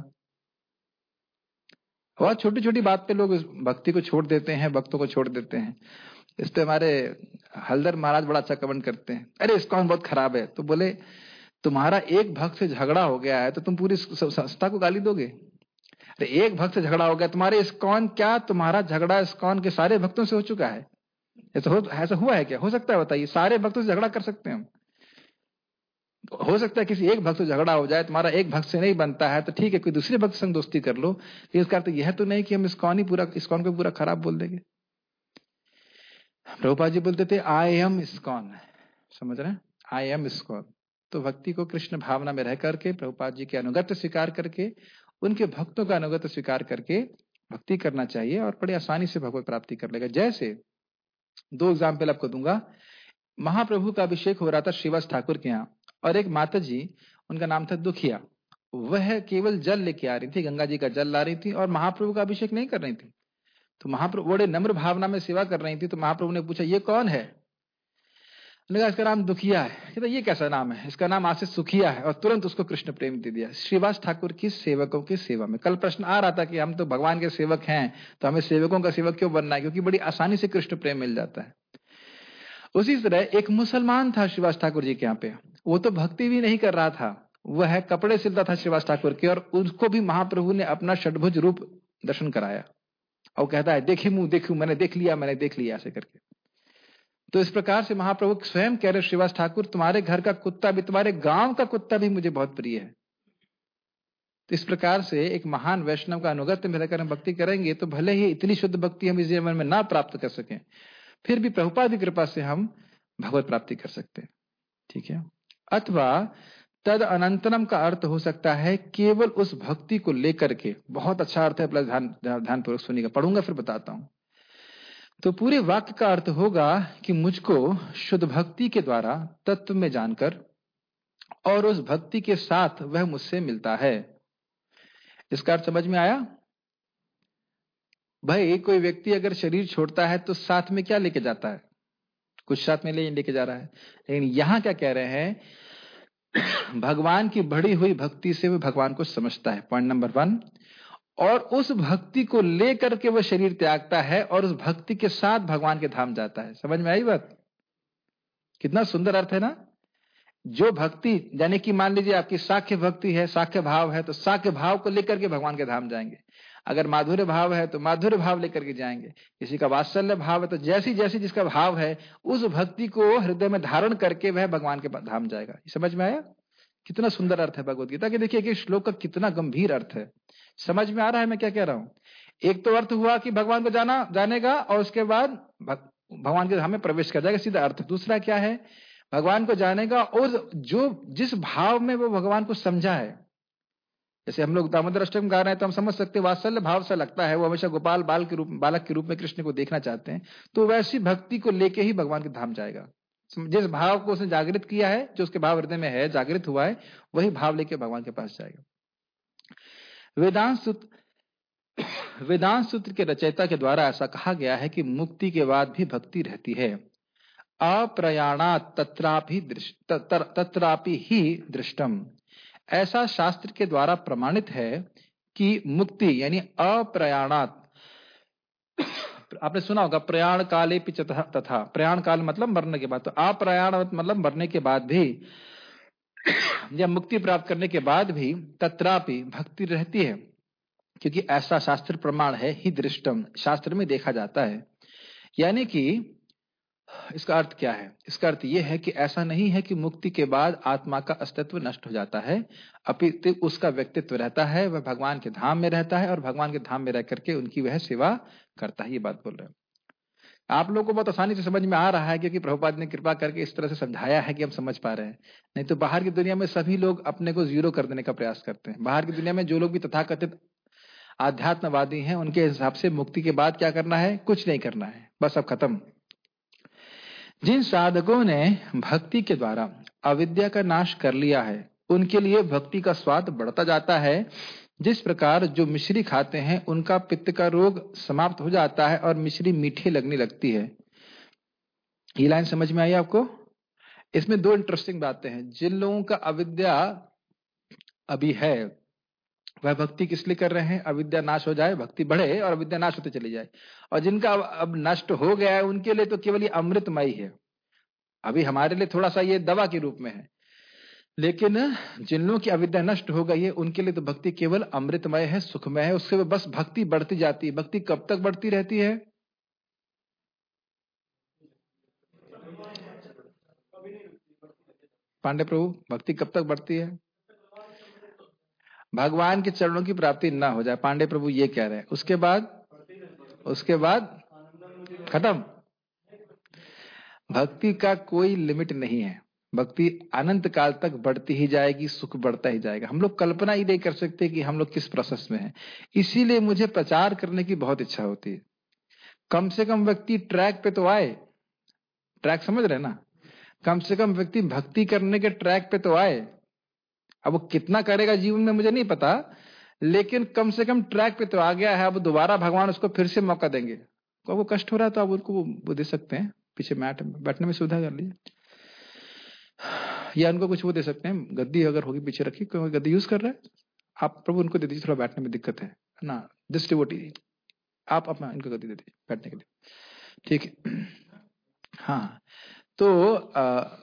बहुत छोटी छोटी बात पे लोग इस भक्ति को छोड़ देते हैं, भक्तों को छोड़ देते हैं। इस पे हमारे हल्दर महाराज बड़ा अच्छा कमेंट करते हैं, अरे इस्कॉन बहुत खराब है। तो बोले तुम्हारा एक भक्त से झगड़ा हो गया है तो तुम पूरी संस्था को गाली दोगे? अरे एक भक्त से झगड़ा हो गया, तुम्हारे इस्कॉन क्या तुम्हारा झगड़ा इस्कॉन के सारे भक्तों से हो चुका है? ऐसा हुआ है क्या? हो सकता है? बताइए, सारे भक्तों से झगड़ा कर सकते हैं हम? हो सकता है किसी एक भक्त से झगड़ा हो जाए, तुम्हारा एक भक्त से नहीं बनता है तो ठीक है, कोई दूसरे भक्त संग दोस्ती कर लो। इसका अर्थ यह तो नहीं कि हम इस्कॉन को पूरा खराब बोल देंगे। प्रभुपाद जी बोलते थे आई एम इस्कॉन, समझ रहे हैं? I am ISKCON. तो भक्ति को कृष्ण भावना में रह करके, प्रभुपाद जी के अनुगत्य स्वीकार करके, उनके भक्तों का अनुगत्य स्वीकार करके भक्ति करना चाहिए और बड़ी आसानी से भगवत प्राप्ति कर लेगा। जैसे 2 एग्जाम्पल आपको दूंगा। महाप्रभु का अभिषेक हो रहा था श्रीवास ठाकुर के यहाँ, और एक माता जी, उनका नाम था दुखिया, वह केवल जल लेके आ रही थी, गंगा जी का जल ला रही थी और महाप्रभु का अभिषेक नहीं कर रही थी। तो महाप्रभु बड़े नम्र भावना में सेवा कर रही थी। तो महाप्रभु ने पूछा ये कौन है? उन्होंने कहा इसका नाम दुखिया है। कहता ये कैसा नाम है? इसका नाम आज से सुखिया है। और तुरंत उसको कृष्ण प्रेम दे दिया श्रीवास ठाकुर की सेवकों की सेवा में। कल प्रश्न आ रहा था कि हम तो भगवान के सेवक हैं, तो हमें सेवकों का सेवक क्यों बनना है? क्योंकि बड़ी आसानी से कृष्ण प्रेम मिल जाता है। उसी तरह एक मुसलमान था श्रीवास ठाकुर जी के यहाँ पे, वो तो भक्ति भी नहीं कर रहा था, वह कपड़े सिलता था श्रीवास ठाकुर के, और उसको भी महाप्रभु ने अपना षड्भुज रूप दर्शन कराया। और कहता है देखी मुंह देखू, मैंने देख लिया ऐसे करके। तो इस प्रकार से महाप्रभु स्वयं कह रहे श्रीवास ठाकुर तुम्हारे घर का कुत्ता भी, तुम्हारे गांव का कुत्ता भी मुझे बहुत प्रिय है। तो इस प्रकार से एक महान वैष्णव का अनुगत्य में रहकर हम भक्ति करेंगे तो भले ही इतनी शुद्ध भक्ति हम इस जीवन में ना प्राप्त कर सकें, फिर भी प्रभुपाद की कृपा से हम भगवत प्राप्ति कर सकते हैं। ठीक है। अथवा तद अनंतरम का अर्थ हो सकता है केवल उस भक्ति को लेकर के। बहुत अच्छा अर्थ है, प्लस ध्यानपूर्वक सुनिएगा, पढ़ूंगा फिर बताता हूं। तो पूरे वाक्य का अर्थ होगा कि मुझको शुद्ध भक्ति के द्वारा तत्व में जानकर और उस भक्ति के साथ वह मुझसे मिलता है। इसका अर्थ समझ में आया? भाई कोई व्यक्ति अगर शरीर छोड़ता है तो साथ में क्या लेके जाता है? कुछ साथ में लेके जा रहा है। लेकिन यहां क्या कह रहे हैं, भगवान की बढ़ी हुई भक्ति से वह भगवान को समझता है, पॉइंट नंबर 1। और उस भक्ति को लेकर के वह शरीर त्यागता है और उस भक्ति के साथ भगवान के धाम जाता है। समझ में आई बात? कितना सुंदर अर्थ है ना। जो भक्ति, यानी कि मान लीजिए आपकी साख्य भक्ति है, साख्य भाव है, तो साख्य भाव को लेकर के भगवान के धाम जाएंगे। अगर माधुर्य भाव है तो माधुर्य भाव लेकर के जाएंगे। किसी का वात्सल्य भाव है तो जैसी जैसी जिसका भाव है उस भक्ति को हृदय में धारण करके वह भगवान के धाम जाएगा। समझ में आया? कितना सुंदर अर्थ है भगवत गीता के। देखिए कि श्लोक का कितना गंभीर अर्थ है। समझ में आ रहा है मैं क्या कह रहा हूं? एक तो अर्थ हुआ कि भगवान को जानेगा और उसके बाद भगवान के धाम में प्रवेश कर जाएगा, सीधा अर्थ। दूसरा क्या है, भगवान को जानेगा और जिस भाव में वो भगवान को समझा है। जैसे हम लोग दामोदर अष्टकम गा रहे हैं तो हम समझ सकते हैं वात्सल्य भाव से लगता है, वो हमेशा गोपाल बालक के रूप में कृष्ण को देखना चाहते हैं, तो वैसी भक्ति को लेके ही भगवान के धाम जाएगा। जिस भाव को उसने जागृत किया है, जो उसके भाव हृदय में है, जागृत हुआ है, वही भाव लेके भगवान के पास जाएगा। वेदांत सूत्र के रचयिता के द्वारा ऐसा कहा गया है कि मुक्ति के बाद भी भक्ति रहती है। अप्रयाणात् तत्रापि ही दृष्टम, ऐसा शास्त्र के द्वारा प्रमाणित है कि मुक्ति यानी अप्रयाणात, आपने सुना होगा प्रयाण काले पिच तथा, प्रयाण काल मतलब मरने के बाद, तो अप्रयाण मतलब मरने के बाद भी या मुक्ति प्राप्त करने के बाद भी तत्रापि भक्ति रहती है, क्योंकि ऐसा शास्त्र प्रमाण है ही दृष्टम, शास्त्र में देखा जाता है। यानी कि इसका अर्थ क्या है? इसका अर्थ यह है कि ऐसा नहीं है कि मुक्ति के बाद आत्मा का अस्तित्व नष्ट हो जाता है, अपितु उसका व्यक्तित्व रहता है, वह भगवान के धाम में रहता है और भगवान के धाम में रह करके उनकी वह सेवा करता है। ये बात बोल रहे हैं। आप लोगों को बहुत आसानी से समझ में आ रहा है, क्योंकि प्रभुपाद ने कृपा करके इस तरह से समझाया है कि हम समझ पा रहे हैं। नहीं तो बाहर की दुनिया में सभी लोग अपने को जीरो कर देने का प्रयास करते हैं। बाहर की दुनिया में जो लोग भी तथाकथित आध्यात्मवादी हैं, उनके हिसाब से मुक्ति के बाद क्या करना है? कुछ नहीं करना है, बस अब खत्म। जिन साधकों ने भक्ति के द्वारा अविद्या का नाश कर लिया है, उनके लिए भक्ति का स्वाद बढ़ता जाता है। जिस प्रकार जो मिश्री खाते हैं उनका पित्त का रोग समाप्त हो जाता है और मिश्री मीठी लगने लगती है। ये लाइन समझ में आई आपको? इसमें दो इंटरेस्टिंग बातें हैं। जिन लोगों का अविद्या अभी है, वह भक्ति किस लिए कर रहे हैं? अविद्या नाश हो जाए, भक्ति बढ़े और अविद्या नाश होते चली जाए। और जिनका अब नष्ट हो गया है, उनके लिए तो केवल ये अमृतमय है। अभी हमारे लिए थोड़ा सा ये दवा के रूप में है, लेकिन जिन लोगों की अविद्या नष्ट हो गई है, उनके लिए तो भक्ति केवल अमृतमय है, सुखमय है। उससे बस भक्ति बढ़ती जाती है। भक्ति कब तक बढ़ती रहती है? पांडे प्रभु, भक्ति कब तक बढ़ती है? भगवान के चरणों की प्राप्ति ना हो जाए, पांडे प्रभु ये कह रहे हैं। उसके बाद खत्म। भक्ति का कोई लिमिट नहीं है। भक्ति अनंत काल तक बढ़ती ही जाएगी, सुख बढ़ता ही जाएगा। हम लोग कल्पना ही नहीं कर सकते कि हम लोग किस प्रोसेस में हैं। इसीलिए मुझे प्रचार करने की बहुत इच्छा होती है। कम से कम व्यक्ति ट्रैक पे तो आए। ट्रैक समझ रहे ना? कम से कम व्यक्ति भक्ति करने के ट्रैक पे तो आए। अब वो कितना करेगा जीवन में मुझे नहीं पता, लेकिन कम से कम ट्रैक पे तो आ गया है। अब दोबारा भगवान उसको फिर से मौका देंगे। तो वो कष्ट हो रहा है तो आप उनको वो दे सकते हैं, पीछे मैट बैठने में सुविधा कर लीजिए, या उनको कुछ वो दे सकते हैं, गद्दी अगर होगी पीछे रखी। कोई गद्दी यूज कर रहा है, आप प्रभु उनको दे दीजिए, थोड़ा बैठने में दिक्कत है ना। दिस डिवोटी आप अपना इनको गद्दी दे दीजिए बैठने के लिए, ठीक है? हाँ, तो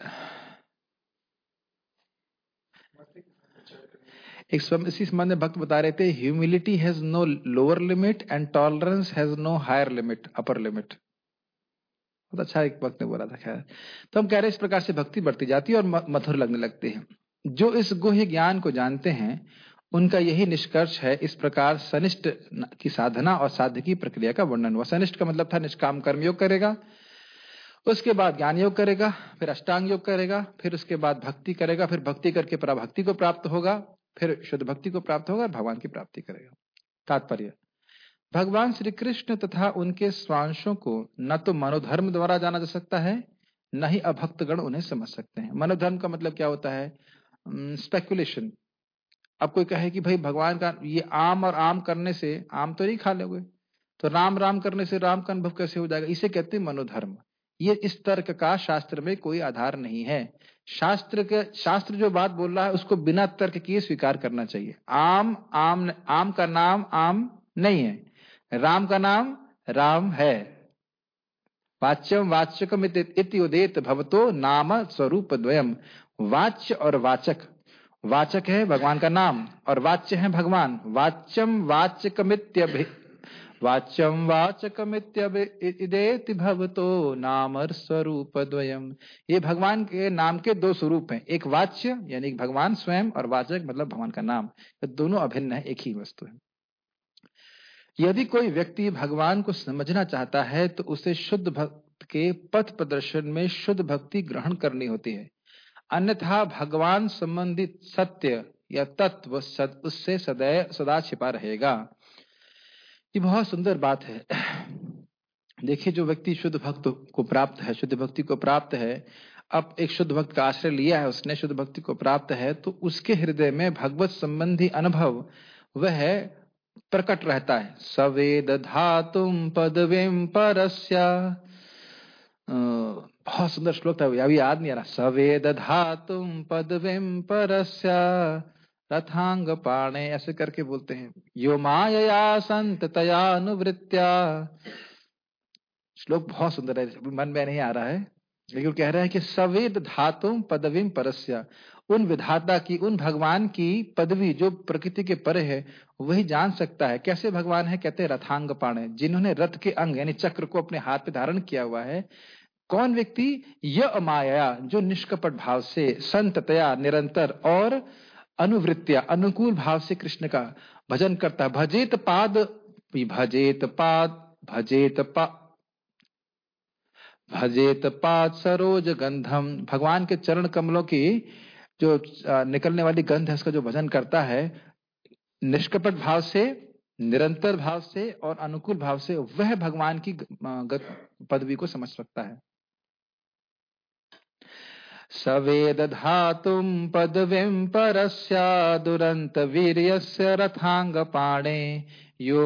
इसी संबंध में भक्त बता रहे थे, humility has no lower limit and tolerance has no higher limit, upper limit. बहुत अच्छा एक भक्त ने बोला था। खैर, तो हम कह रहे हैं इस प्रकार से भक्ति बढ़ती जाती है और मधुर लगने लगती है। जो इस गुह्य ज्ञान को जानते हैं, उनका यही निष्कर्ष है। इस प्रकार सनिष्ठ की साधना और साध्य की प्रक्रिया का वर्णन हुआ। सनिष्ठ का मतलब था निष्काम कर्म योग करेगा, उसके बाद ज्ञान योग करेगा, फिर अष्टांग योग करेगा, फिर उसके बाद भक्ति करेगा, फिर भक्ति करके पराभक्ति को प्राप्त होगा, फिर शुद्ध भक्ति को प्राप्त होगा और भगवान की प्राप्ति करेगा। तात्पर्य, भगवान श्री कृष्ण तथा उनके स्वांशों को न तो मनोधर्म द्वारा जाना जा सकता है, न ही अभक्तगण उन्हें समझ सकते हैं। मनोधर्म का मतलब क्या होता है? स्पेकुलेशन। अब कोई कहे कि भाई भगवान का ये आम और आम करने से आम तो नहीं खा लोगे, तो राम राम करने से राम का अनुभव कैसे हो जाएगा? इसे कहते हैं मनोधर्म। ये इस तर्क का शास्त्र में कोई आधार नहीं है। शास्त्र जो बात बोल रहा है उसको बिना तर्क किए स्वीकार करना चाहिए। आम का नाम आम नहीं है, राम का नाम राम है। वाच्यम वाच्यकम इति उदेत भवतो नाम स्वरूप द्वयम। वाच्य और वाचक, वाचक है भगवान का नाम और वाच्य है भगवान। वाच्यम वाचकमित्यभिदेति भवतो नाम स्वरूप द्वयम। ये भगवान के नाम के दो स्वरूप हैं, एक वाच्य यानी भगवान स्वयं, और वाचक मतलब भगवान का नाम। ये दोनों अभिन्न है, एक ही वस्तु है। यदि कोई व्यक्ति भगवान को समझना चाहता है तो उसे शुद्ध भक्त के पथ प्रदर्शन में शुद्ध भक्ति ग्रहण करनी होती है, अन्यथा भगवान संबंधित सत्य या तत्व उससे सदा छिपा रहेगा। ये बहुत सुंदर बात है। देखिए, जो व्यक्ति शुद्ध भक्त को प्राप्त है, शुद्ध भक्ति को प्राप्त है, अब एक शुद्ध भक्त का आश्रय लिया है, उसने शुद्ध भक्ति को प्राप्त है, तो उसके हृदय में भगवत संबंधी अनुभव वह प्रकट रहता है। सवेद धातुम पदवीम परस्या बहुत सुंदर श्लोक था, अभी याद नहीं आ रहा। सवेद धातुम पदवीम परस्य रथांग पाणे, ऐसे करके बोलते हैं। यो मायया संततयानुवृत्त्या, श्लोक बहुत सुंदर है, मन में नहीं आ रहा है, लेकिन वो कह रहे हैं कि सवेद धातुम पदवीम परस्य, उन विधाता की, उन भगवान की पदवी जो प्रकृति के परे है, वही जान सकता है। कैसे भगवान है? कहते हैं रथांग पाणे, जिन्होंने रथ के अंग यानी चक्र को अपने हाथ पे धारण किया हुआ है। कौन व्यक्ति? य अमाया, जो निष्कपट भाव से, संततया निरंतर, और अनुवृत्तिया अनुकूल भाव से कृष्ण का भजन करता है। भजेत पाद, भजेत पाद, भजेत पाद सरोज गंधम, भगवान के चरण कमलों की जो निकलने वाली गंध है, उसका जो भजन करता है निष्कपट भाव से, निरंतर भाव से और अनुकूल भाव से, वह भगवान की पदवी को समझ सकता है। सवेद धातुम पदवीं परस्या दुरंत वीर्यस्य रथांग पाणे, यो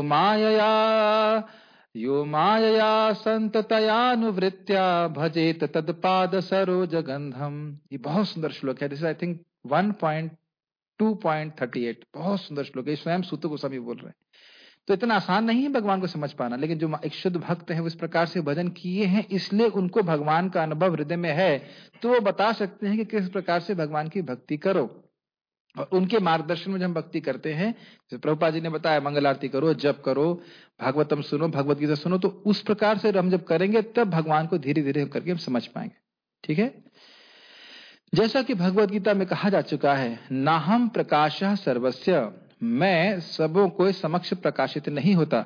मायया संततयानुवृत्त्या भजेत तत्पाद सरोज गंधम। ये बहुत सुंदर श्लोक है। दिस आई थिंक 1.2.38, बहुत सुंदर श्लोक है। स्वयं सूत गोस्वामी बोल रहे हैं। तो इतना आसान नहीं है भगवान को समझ पाना, लेकिन जो एक शुद्ध भक्त है वो इस प्रकार से भजन किए हैं, इसलिए उनको भगवान का अनुभव हृदय में है, तो वो बता सकते हैं कि किस प्रकार से भगवान की भक्ति करो। और उनके मार्गदर्शन में जब हम भक्ति करते हैं, जैसे प्रभुपाद जी ने बताया, मंगल आरती करो, जप करो, भागवतम सुनो, भगवत गीता सुनो, तो उस प्रकार से हम जब करेंगे तब भगवान को धीरे धीरे करके हम समझ पाएंगे। ठीक है। जैसा कि भगवत गीता में कहा जा चुका है, नाहम प्रकाशः सर्वस्य, मैं सबों को समक्ष प्रकाशित नहीं होता।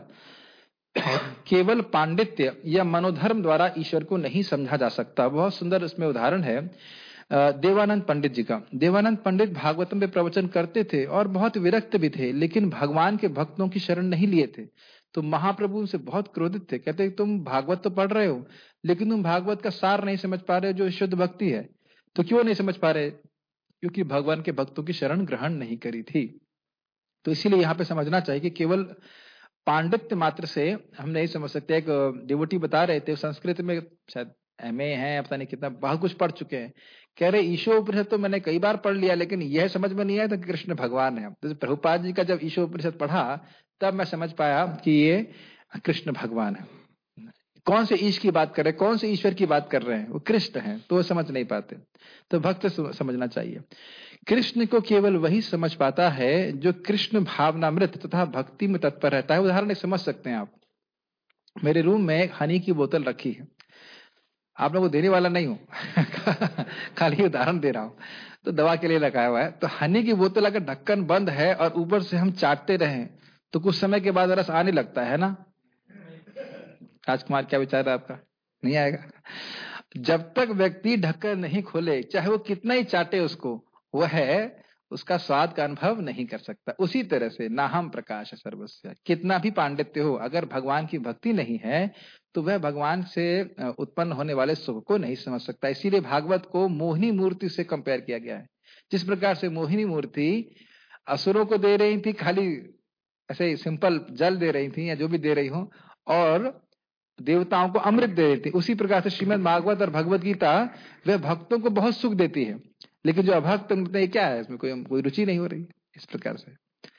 केवल पांडित्य या मनोधर्म द्वारा ईश्वर को नहीं समझा जा सकता। बहुत सुंदर इसमें उदाहरण है देवानंद पंडित जी का। देवानंद पंडित भागवतम में प्रवचन करते थे और बहुत विरक्त भी थे, लेकिन भगवान के भक्तों की शरण नहीं लिए थे। तो महाप्रभु उनसे बहुत क्रोधित थे, कहते तुम भागवत तो पढ़ रहे हो, लेकिन तुम भागवत का सार नहीं समझ पा रहे, जो शुद्ध भक्ति है। तो क्यों नहीं समझ पा रहे? क्योंकि भगवान के भक्तों की शरण ग्रहण नहीं करी थी। तो इसीलिए यहाँ पे समझना चाहिए कि केवल पांडित्य मात्र से हम नहीं समझ सकते। एक डिवोटी बता रहे थे, संस्कृत में शायद एमए है, पता नहीं कितना, बहुत कुछ पढ़ चुके हैं, कह रहे ईशोपनिषद तो मैंने कई बार पढ़ लिया, लेकिन यह समझ में नहीं आया था कि कृष्ण भगवान है। तो प्रभुपाद जी का जब ईशोपनिषद पढ़ा, तब मैं समझ पाया कि ये कृष्ण भगवान है। कौन से ईश की बात कर रहे हैं, कौन से ईश्वर की बात कर रहे हैं? वो कृष्ण है, तो वो समझ नहीं पाते। तो भक्त समझना चाहिए, कृष्ण को केवल वही समझ पाता है जो कृष्ण भावनामृत तथा भक्ति में तत्पर रहता है। उदाहरण समझ सकते हैं आप। मेरे रूम में एक हनी की बोतल रखी है, आप लोगों को देने वाला नहीं हूं खाली उदाहरण दे रहा हूं। तो दवा के लिए लगाया हुआ है। तो हनी की बोतल अगर ढक्कन बंद है और ऊपर से हम चाटते रहें, तो कुछ समय के बाद रस आने लगता है ना। राजकुमार, क्या विचार है आपका? नहीं आएगा। जब तक व्यक्ति ढक्कन नहीं खोले, चाहे वो कितना ही चाटे उसको, वह उसका स्वाद का अनुभव नहीं कर सकता। उसी तरह से नाहम प्रकाश सर्वस्य, कितना भी पांडित्य हो, अगर भगवान की भक्ति नहीं है तो वह भगवान से उत्पन्न होने वाले सुख को नहीं समझ सकता। इसीलिए भागवत को मोहिनी मूर्ति से कंपेयर किया गया है। जिस प्रकार से मोहिनी मूर्ति असुरों को दे रही थी, खाली ऐसे सिंपल जल दे रही थी या जो भी दे रही हो, और देवताओं को अमृत दे रही थी, उसी प्रकार से श्रीमद् भागवत और भगवत गीता वह भक्तों को बहुत सुख देती है, लेकिन जो अभक्त उनमें क्या है, इसमें कोई रुचि नहीं हो रही। इस प्रकार से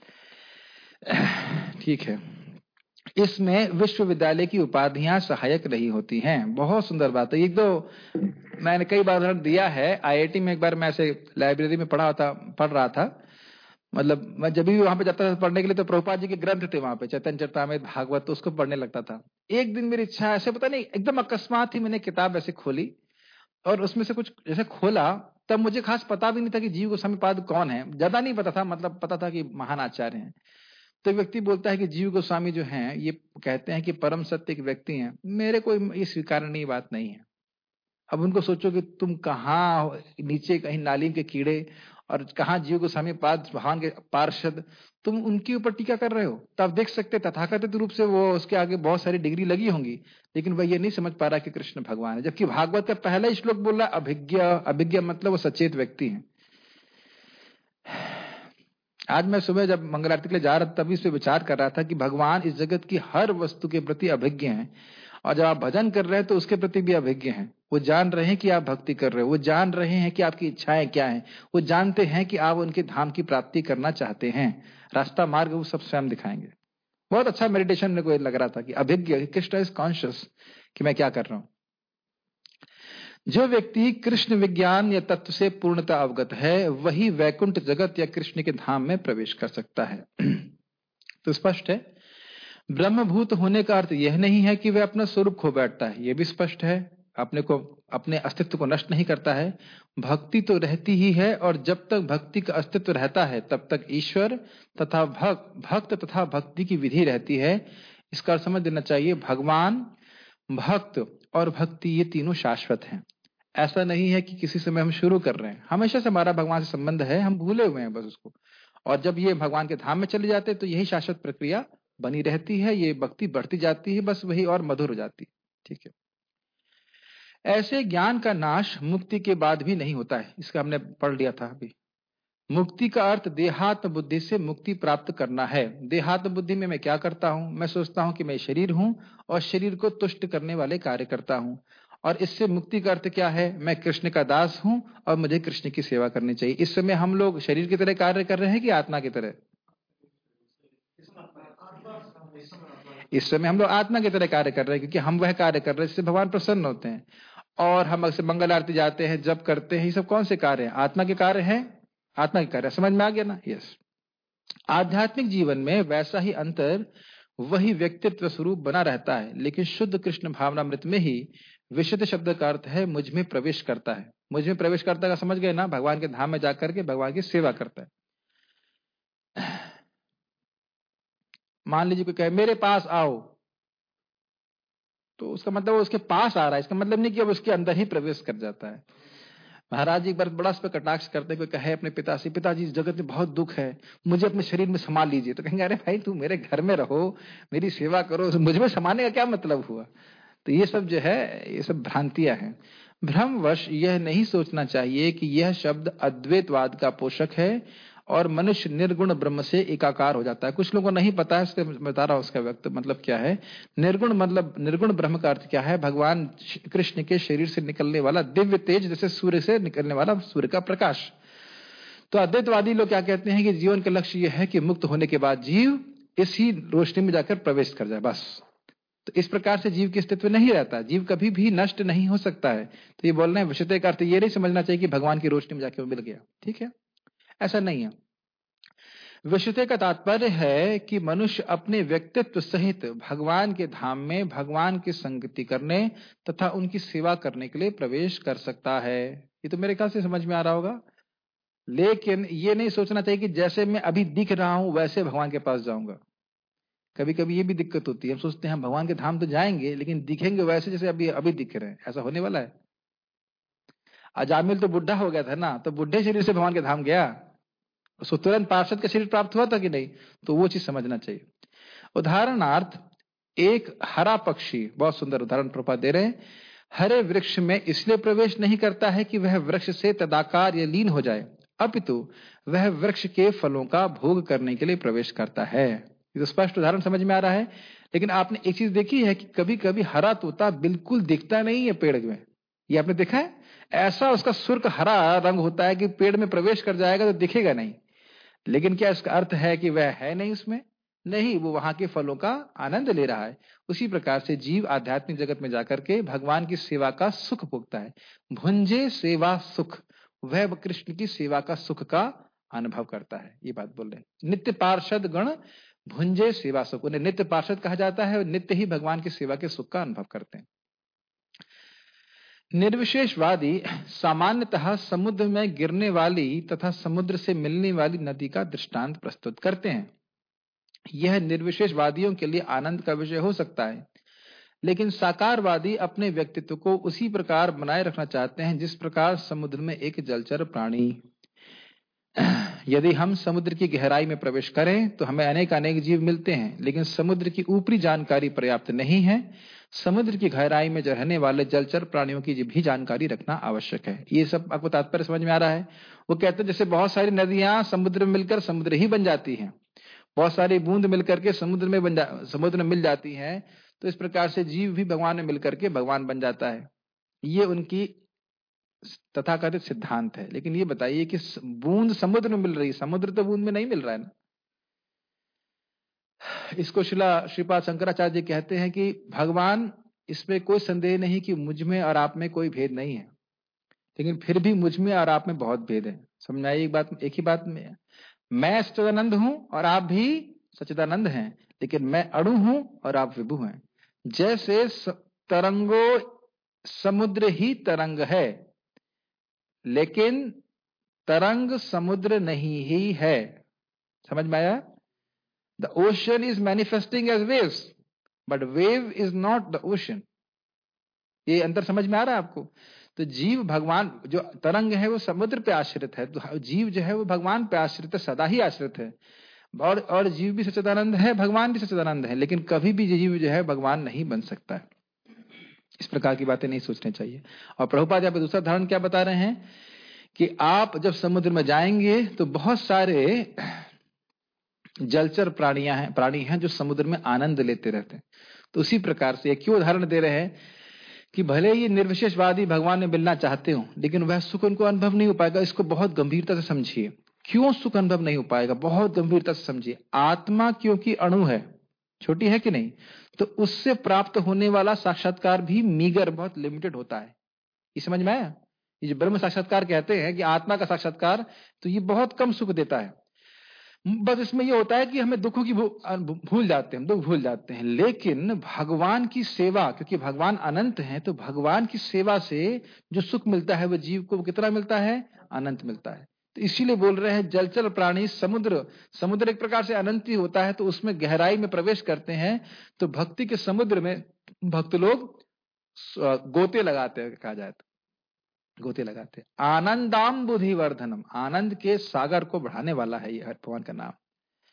ठीक है। इसमें विश्वविद्यालय की उपाधियां सहायक नहीं होती हैं। बहुत सुंदर बात है। एक दो मैंने कई बार उदाहरण दिया है। आईआईटी में एक बार मैं ऐसे लाइब्रेरी में पढ़ रहा था, मतलब मैं जब भी वहां पे जाता था पढ़ने के लिए, तो प्रभुपाद जी के ग्रंथ थे वहां पे, चैतन्य चरितामृत, भागवत, तो उसको पढ़ने लगता था। एक दिन मेरी इच्छा ऐसे, पता नहीं एकदम अकस्मात ही मैंने किताब ऐसे खोली और उसमें से कुछ जैसे खोला, तब मुझे खास पता भी नहीं था कि जीव गोस्वामी पाद कौन है। ज्यादा नहीं पता था, मतलब पता था कि महान आचार्य हैं। तो व्यक्ति बोलता है कि जीव गोस्वामी जो हैं, ये कहते हैं कि परम सत्य के व्यक्ति हैं। मेरे को ये स्वीकारनीय बात नहीं है। अब उनको सोचो कि तुम कहाँ नीचे कहीं नाली के कीड़े और कहाँ जीव गोस्वामी पाद भगवान के पार्षद, तुम उनके ऊपर टीका कर रहे हो। तो आप देख सकते तथाकथित रूप से वो उसके आगे बहुत सारी डिग्री लगी होंगी, लेकिन वह ये नहीं समझ पा रहा कि कृष्ण भगवान है। जबकि भागवत का पहला ही श्लोक बोल रहा है अभिज्ञ। अभिज्ञ मतलब वो सचेत व्यक्ति है। आज मैं सुबह जब मंगल आरती के लिए जा रहा था, तभी इस पे विचार कर रहा था कि भगवान इस जगत की हर वस्तु के प्रति अभिज्ञ हैं, और जब आप भजन कर रहे हैं तो उसके प्रति भी अभिज्ञ हैं। वो जान रहे हैं कि आप भक्ति कर रहे हो, वो जान रहे हैं कि आपकी इच्छाएं क्या हैं, वो जानते हैं कि आप उनके धाम की प्राप्ति करना चाहते हैं। रास्ता मार्ग वो सब स्वयं दिखाएंगे। बहुत अच्छा मेडिटेशन मेरे को लग रहा था कि अभिज्ञ, कृष्ण इज कॉन्शियस कि मैं क्या कर रहा हूं। जो व्यक्ति कृष्ण विज्ञान या तत्व से पूर्णतः अवगत है वही वैकुंठ जगत या कृष्ण के धाम में प्रवेश कर सकता है। तो स्पष्ट है, ब्रह्मभूत होने का अर्थ यह नहीं है कि वह अपना स्वरूप खो बैठता है, यह भी स्पष्ट है। अपने अस्तित्व को नष्ट नहीं करता है। भक्ति तो रहती ही है, और जब तक भक्ति का अस्तित्व रहता है तब तक ईश्वर तथा भक्त तथा भक्ति की विधि रहती है। इसका अर्थ समझ लेना चाहिए, भगवान, भक्त और भक्ति ये तीनों शाश्वत हैं। ऐसा नहीं है कि किसी समय हम शुरू कर रहे हैं, हमेशा से हमारा भगवान से संबंध है, हम भूले हुए हैं बस उसको। और जब ये भगवान के धाम में चले जाते हैं तो यही शाश्वत प्रक्रिया बनी रहती है, ये भक्ति बढ़ती जाती है, बस वही और मधुर हो जाती है। ठीक है। ऐसे ज्ञान का नाश मुक्ति के बाद भी नहीं होता है, इसका हमने पढ़ लिया था अभी। मुक्ति का अर्थ देहात्म बुद्धि से मुक्ति प्राप्त करना है। देहात्म बुद्धि में मैं क्या करता हूं? मैं सोचता हूं कि मैं शरीर हूं और शरीर को तुष्ट करने वाले कार्य करता हूं, और इससे मुक्ति का अर्थ क्या है? मैं कृष्ण का दास हूं और मुझे कृष्ण की सेवा करनी चाहिए। इस समय हम लोग शरीर की तरह कार्य कर रहे हैं कि आत्मा की तरह? इस समय हम लोग आत्मा की तरह कार्य कर रहे हैं, क्योंकि हम वह कार्य कर रहे हैं जिससे भगवान प्रसन्न होते हैं। और हम अक्सर मंगल आरती जाते हैं, जप करते हैं, ये सब कौन से कार्य हैं? आत्मा के कार्य हैं। आत्मा के कार्य समझ में आ गया ना? यस। आध्यात्मिक जीवन में वैसा ही अंतर, वही व्यक्तित्व स्वरूप बना रहता है, लेकिन शुद्ध कृष्ण भावनामृत में ही विशुद्ध शब्द का अर्थ है मुझ में प्रवेश करता है। मुझ में प्रवेश करता है, समझ गए ना? भगवान के धाम में जाकर के भगवान की सेवा करता है। मान लीजिए कोई कहे मेरे पास आओ, तो उसका मतलब वो उसके पास आ रहा है, इसका मतलब नहीं कि अब उसके अंदर ही प्रवेश कर जाता है। महाराज जी एक बार बड़ा इस पर कटाक्ष करते हैं, कोई कहे अपने पिता से, पिताजी इस जगत में बहुत दुख है, मुझे अपने शरीर में समा लीजिए। तो कहेंगे अरे भाई तू मेरे घर में रहो, मेरी सेवा करो, मुझ में समाने का क्या मतलब हुआ? तो ये सब जो है, ये सब भ्रांतियां हैं। भ्रमवश यह नहीं सोचना चाहिए कि यह शब्द अद्वैतवाद का पोषक है और मनुष्य निर्गुण ब्रह्म से एकाकार हो जाता है। कुछ लोगों को नहीं पता है, इसलिए बता रहा हूं उसका व्यक्त मतलब क्या है। निर्गुण मतलब, निर्गुण ब्रह्म का अर्थ क्या है? भगवान कृष्ण के शरीर से निकलने वाला दिव्य तेज, जैसे सूर्य से निकलने वाला सूर्य का प्रकाश। तो अद्वैतवादी लोग क्या कहते हैं कि जीवन का लक्ष्य यह है कि मुक्त होने के बाद जीव इसी रोशनी में जाकर प्रवेश कर जाए, बस। तो इस प्रकार से जीव के अस्तित्व नहीं रहता, जीव कभी भी नष्ट नहीं हो सकता है। तो ये बोल रहे हैं विशुद्धि का अर्थ ये नहीं समझना चाहिए कि भगवान की रोशनी में जाके वो मिल गया। ठीक है, ऐसा नहीं है। विशुद्धि का तात्पर्य है कि मनुष्य अपने व्यक्तित्व सहित भगवान के धाम में भगवान की संगति करने तथा उनकी सेवा करने के लिए प्रवेश कर सकता है। ये तो मेरे ख्याल से समझ में आ रहा होगा। लेकिन ये नहीं सोचना चाहिए कि जैसे मैं अभी दिख रहा हूं वैसे भगवान के पास जाऊंगा। कभी कभी ये भी दिक्कत होती है, हम सोचते हैं हम भगवान के धाम तो जाएंगे लेकिन दिखेंगे वैसे जैसे अभी अभी दिख रहे हैं। ऐसा होने वाला है? अजामिल तो बुढ़ा हो गया था ना, तो बुढ़े शरीर से भगवान के धाम गया, उसको तुरंत पार्षद का शरीर प्राप्त हुआ था कि नहीं? तो वो चीज समझना चाहिए। उदाहरणार्थ, एक हरा पक्षी, बहुत सुंदर उदाहरण प्रभुपाद दे रहे हैं, हरे वृक्ष में इसलिए प्रवेश नहीं करता है कि वह वृक्ष से तदाकार या लीन हो जाए, अपितु वह वृक्ष के फलों का भोग करने के लिए प्रवेश करता है। ये तो स्पष्ट उदाहरण समझ में आ रहा है। लेकिन आपने एक चीज देखी है कि कभी कभी हरा तोता बिल्कुल दिखता नहीं है पेड़ में, ये आपने देखा है? ऐसा उसका सुर्ख हरा रंग होता है कि पेड़ में प्रवेश कर जाएगा तो दिखेगा नहीं। लेकिन क्या इसका अर्थ है कि वह है नहीं उसमें? नहीं, वो वहां के फलों का आनंद ले रहा है। उसी प्रकार से जीव आध्यात्मिक जगत में जाकर के भगवान की सेवा का सुख भोगता है। भुंजे सेवा सुख, वह कृष्ण की सेवा का सुख का अनुभव करता है। ये बात बोल रहे हैं। नित्य पार्षद गण भुंजे सेवा सुख, उन्हें नित्य पार्षद कहा जाता है और नित्य ही भगवान की सेवा के सुख का अनुभव करते हैं। निर्विशेषवादी सामान्यतः समुद्र में गिरने वाली तथा समुद्र से मिलने वाली नदी का दृष्टांत प्रस्तुत करते हैं। यह निर्विशेषवादियों के लिए आनंद का विषय हो सकता है, लेकिन साकारवादी अपने व्यक्तित्व को उसी प्रकार बनाए रखना चाहते हैं जिस प्रकार समुद्र में एक जलचर प्राणी। यदि हम समुद्र की गहराई में प्रवेश करें तो हमें अनेक अनेक जीव मिलते हैं, लेकिन समुद्र की ऊपरी जानकारी पर्याप्त नहीं है। समुद्र की गहराई में रहने वाले जलचर प्राणियों की भी जानकारी रखना आवश्यक है। ये सब आपको तात्पर्य समझ में आ रहा है? वो कहते हैं जैसे बहुत सारी नदियां समुद्र में मिलकर समुद्र ही बन जाती हैं, बहुत सारी बूंद मिलकर के समुद्र में मिल जाती हैं, तो इस प्रकार से जीव भी भगवान में मिलकर के भगवान बन जाता है। ये उनकी तथाकथित सिद्धांत है। लेकिन ये बताइए कि बूंद समुद्र में मिल रही है, समुद्र तो बूंद में नहीं मिल रहा है ना। इसको श्रीपाद शंकराचार्य जी कहते हैं कि भगवान, इसमें कोई संदेह नहीं कि मुझ में और आप में कोई भेद नहीं है, लेकिन फिर भी मुझ में और आप में बहुत भेद है। समझ में आई एक बात? एक ही बात में मैं सच्चिदानंद हूं और आप भी सच्चिदानंद हैं, लेकिन मैं अणु हूं और आप विभु हैं। जैसे तरंगो समुद्र ही तरंग है, लेकिन तरंग समुद्र नहीं ही है। समझ में आया? The ocean is manifesting as waves, but wave is not the ocean. ये अंतर समझ में आ रहा है आपको? तो जीव भगवान, जो तरंग है वो समुद्र पे आश्रित है, तो जीव जो है वो भगवान पे आश्रित है, सदा ही आश्रित है। और जीव भी सच्चिदानंद है, भगवान भी सच्चिदानंद है, लेकिन कभी भी जीव जो है भगवान नहीं बन सकता है। इस प्रकार की बातें नहीं सोचनी चाहिए। और प्रभुपाद यहाँ पे दूसरा उदाहरण क्या बता रहे हैं कि आप जब समुद्र में जाएंगे तो बहुत सारे जलचर प्राणी हैं जो समुद्र में आनंद लेते रहते हैं। तो उसी प्रकार से क्यों उदाहरण दे रहे हैं कि भले ही निर्विशेषवादी भगवान में मिलना चाहते हो, लेकिन वह सुख उनको अनुभव नहीं हो पाएगा। इसको बहुत गंभीरता से समझिए। क्यों सुख अनुभव नहीं हो पाएगा? बहुत गंभीरता से समझिए। आत्मा क्योंकि अणु है, छोटी है कि नहीं, तो उससे प्राप्त होने वाला साक्षात्कार भी मीगर, बहुत लिमिटेड होता है। ये समझ में आया? ये जो ब्रह्म साक्षात्कार कहते हैं कि आत्मा का साक्षात्कार, तो ये बहुत कम सुख देता है। बस इसमें ये होता है कि हमें दुखों की भूल जाते हैं, दुख भूल जाते हैं। लेकिन भगवान की सेवा, क्योंकि भगवान अनंत है, तो भगवान की सेवा से जो सुख मिलता है वो जीव को कितना मिलता है? अनंत मिलता है। तो इसीलिए बोल रहे हैं जलचर प्राणी, समुद्र एक प्रकार से अनंत ही होता है, तो उसमें गहराई में प्रवेश करते हैं। तो भक्ति के समुद्र में भक्त लोग गोते लगाते हैं, कहा जाए तो गोते लगाते। आनंदाम बुद्धि वर्धनम, आनंद के सागर को बढ़ाने वाला है ये भगवान का नाम।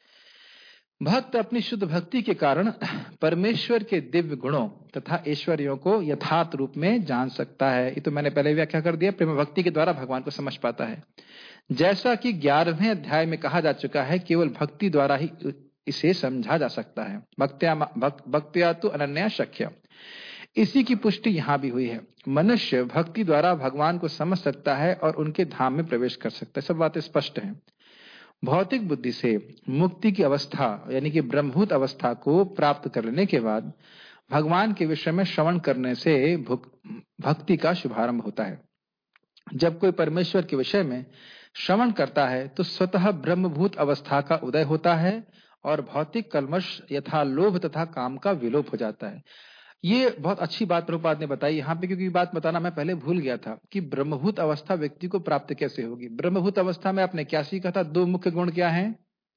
भक्त अपनी शुद्ध भक्ति के कारण परमेश्वर के दिव्य गुणों तथा ऐश्वर्यों को यथार्थ रूप में जान सकता है। ये तो मैंने पहले व्याख्या कर दिया। प्रेम भक्ति के द्वारा भगवान को समझ पाता है। जैसा कि 11वें अध्याय में कहा जा चुका है, केवल भक्ति द्वारा ही इसे समझा जा सकता है। भक्त्या तो अनन्या शक्य। इसी की पुष्टि यहाँ भी हुई है। मनुष्य भक्ति द्वारा भगवान को समझ सकता है और उनके धाम में प्रवेश कर सकता है। सब बातें स्पष्ट हैं। भौतिक बुद्धि से मुक्ति की अवस्था यानी कि ब्रह्मभूत अवस्था को प्राप्त कर लेने के बाद भगवान के विषय में श्रवण करने से भक्ति का शुभारंभ होता है। जब कोई परमेश्वर के विषय में श्रवण करता है तो स्वतः ब्रह्मभूत अवस्था का उदय होता है और भौतिक कल्मश यथा लोभ तथा काम का विलोप हो जाता है। ये बहुत अच्छी बात प्रभुपाद ने बताई यहाँ पे, क्योंकि बात बताना मैं पहले भूल गया था कि ब्रह्मभूत अवस्था व्यक्ति को प्राप्त कैसे होगी। ब्रह्मभूत अवस्था में आपने क्या सीखा था? 2 मुख्य गुण क्या हैं?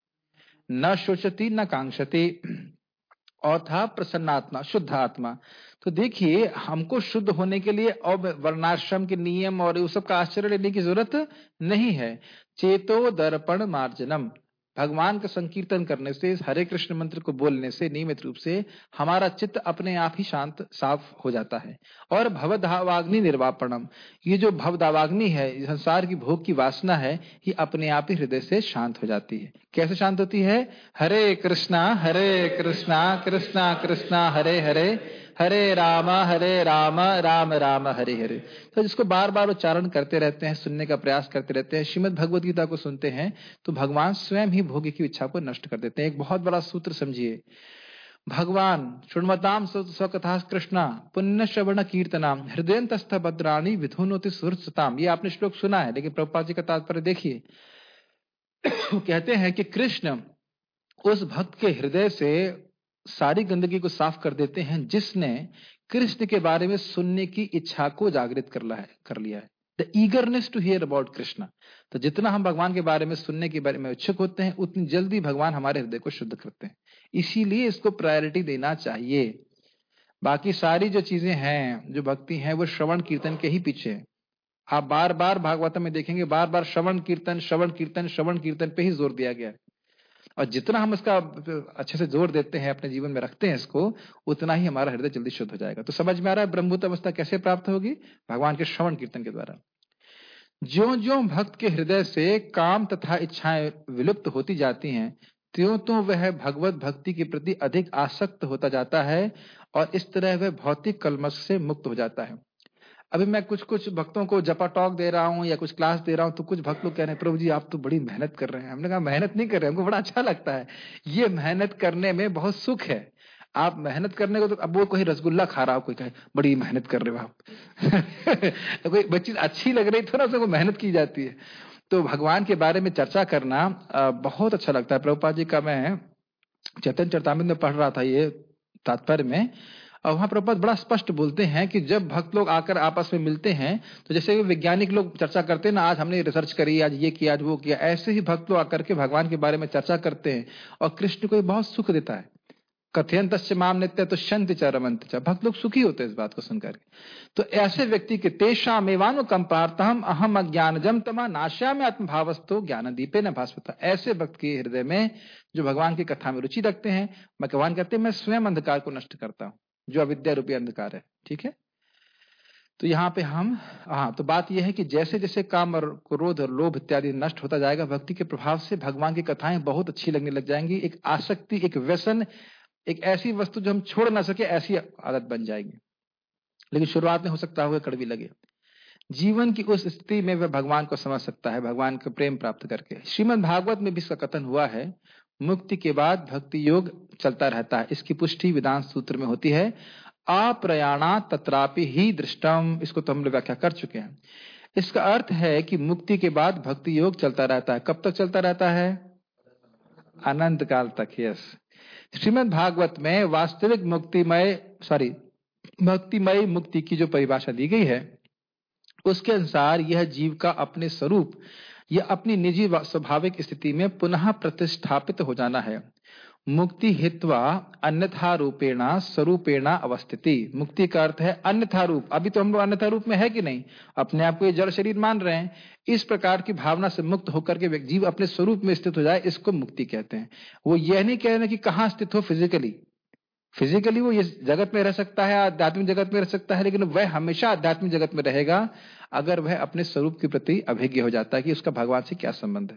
न शोचती न कांक्षती, और था प्रसन्नात्मा, शुद्ध आत्मा। तो देखिए, हमको शुद्ध होने के लिए अब वर्णाश्रम के नियम और उस सब का आश्चर्य लेने की जरूरत नहीं है। चेतो दर्पण मार्जनम, भगवान का संकीर्तन करने से, हरे कृष्ण मंत्र को बोलने से नियमित रूप से हमारा चित्त अपने आप ही शांत साफ हो जाता है। और भवदावाग्नि निर्वापणम, ये जो भवदावाग्नि है, संसार की भोग की वासना है, ये अपने आप ही हृदय से शांत हो जाती है। कैसे शांत होती है? हरे कृष्णा कृष्णा कृष्णा हरे हरे, हरे राम राम राम हरे हरे। तो जिसको बार बार उच्चारण करते रहते हैं, सुनने का प्रयास करते रहते हैं, श्रीमद् भगवद गीता को सुनते हैं, तो भगवान स्वयं ही भोग की इच्छा को नष्ट कर देते हैं। एक बहुत बड़ा सूत्र समझिए। भगवान शृण्वताम स्वकथा कृष्णा पुण्य श्रवण कीर्तनाम हृदयंतस्थ भद्राणी विधुनोति सुहृत्सताम। ये आपने श्लोक सुना है, लेकिन प्रभुपाद जी का तात्पर्य देखिए। कहते हैं कि कृष्ण उस भक्त के हृदय से सारी गंदगी को साफ कर देते हैं जिसने कृष्ण के बारे में सुनने की इच्छा को जागृत कर लिया है। The eagerness to hear about Krishna. तो जितना हम भगवान के बारे में सुनने के बारे में इच्छुक होते हैं, उतनी जल्दी भगवान हमारे हृदय को शुद्ध करते हैं। इसीलिए इसको प्रायोरिटी देना चाहिए। बाकी सारी जो चीजें हैं, जो भक्ति है, वो श्रवण कीर्तन के ही पीछे है। आप बार बार भागवतम में देखेंगे, बार बार श्रवण कीर्तन पे ही जोर दिया गया है। और जितना हम इसका अच्छे से जोर देते हैं, अपने जीवन में रखते हैं इसको, उतना ही हमारा हृदय जल्दी शुद्ध हो जाएगा। तो समझ में आ रहा है ब्रह्मभूत अवस्था कैसे प्राप्त होगी? भगवान के श्रवण कीर्तन के द्वारा। ज्यों ज्यों भक्त के हृदय से काम तथा इच्छाएं विलुप्त होती जाती हैं, त्यों त्यों वह भगवत भक्ति के प्रति अधिक आसक्त होता जाता है और इस तरह वह भौतिक कलमश से मुक्त हो जाता है। अभी मैं कुछ भक्तों को जपा टॉक दे रहा हूँ या कुछ क्लास दे रहा हूँ, तो कुछ भक्त लोग कह रहे हैं प्रभु जी आप तो बड़ी मेहनत कर रहे हैं। हमने कहा मेहनत नहीं कर रहे हैं, हमको बड़ा अच्छा लगता है। ये मेहनत करने में बहुत सुख है। आप मेहनत करने को, तो अब वो कोई रसगुल्ला खा रहा हो, कोई कहे बड़ी मेहनत कर रहे हो आप कोई बच्ची अच्छी लग रही, थोड़ा सा वो मेहनत की जाती है। तो भगवान के बारे में चर्चा करना बहुत अच्छा लगता है। प्रभुपाद जी का मैं चैतन्य चरितामृत में पढ़ रहा था ये तात्पर्य में, और वहां प्रभुपाद बड़ा स्पष्ट बोलते हैं कि जब भक्त लोग आकर आपस में मिलते हैं, तो जैसे वैज्ञानिक लोग चर्चा करते हैं ना, आज हमने रिसर्च करी, आज ये किया, आज वो किया, ऐसे ही भक्त लोग आकर के भगवान के बारे में चर्चा करते हैं। और कृष्ण को बहुत सुख देता है। कथयंतस्य माम नित्य तो शांति च रमन्ति च, भक्त लोग सुखी होते हैं इस बात को सुनकर के। तो ऐसे व्यक्ति के तेषामेवानुकंपार्थम अहम अज्ञानजम तमा नाश्यामि आत्मभावस्तो ज्ञान दीपे न भास्वता। ऐसे भक्त के हृदय में जो भगवान की कथा में रुचि रखते हैं, भगवान कहते हैं मैं स्वयं अंधकार को नष्ट करता हूँ, जो अविद्या रूपी अंधकार है। ठीक है, तो यहाँ पे हम तो बात यह है कि जैसे जैसे काम और क्रोध और लोभ इत्यादि नष्ट होता जाएगा, भक्ति के प्रभाव से भगवान की कथाएं बहुत अच्छी लगने लग जाएंगी। एक आसक्ति, एक व्यसन, एक ऐसी वस्तु जो हम छोड़ ना सके, ऐसी आदत बन जाएगी। लेकिन शुरुआत में हो सकता है कड़वी लगे। जीवन की उस स्थिति में वह भगवान को समझ सकता है, भगवान का प्रेम प्राप्त करके। श्रीमद् भागवत में भी इसका कथन हुआ है, मुक्ति के बाद भक्ति योग चलता रहता है। इसकी पुष्टि वेदांत सूत्र में होती है, अप्रयाणा तत्रापि ही दृष्टम। इसको तो हम लोग व्याख्या कर चुके हैं। इसका अर्थ है कि मुक्ति के बाद भक्ति योग चलता रहता है। कब तक चलता रहता है? अनंत काल तक। यस, श्रीमद् भागवत में वास्तविक भक्तिमय मुक्ति की जो परिभाषा दी गई है, उसके अनुसार यह जीव का अपने स्वरूप या अपनी निजी स्वाभाविक स्थिति में पुनः प्रतिष्ठापित हो जाना है। मुक्ति हित्वा अन्यथा रूपेणा स्वरूपेणा अवस्थिति। मुक्ति का अर्थ है अन्यथा रूप। अभी तो हम लोग अन्यथा रूप में है कि नहीं, अपने आप को ये जड़ शरीर मान रहे हैं। इस प्रकार की भावना से मुक्त होकर के जीव अपने स्वरूप में स्थित हो जाए, इसको मुक्ति कहते हैं। वो यह नहीं कह रहे कि कहाँ स्थित हो फिजिकली वो इस जगत में रह सकता है, आध्यात्मिक जगत में रह सकता है, लेकिन वह हमेशा आध्यात्मिक जगत में रहेगा अगर वह अपने स्वरूप के प्रति अभिज्ञ हो जाता है कि उसका भगवान से क्या संबंध है।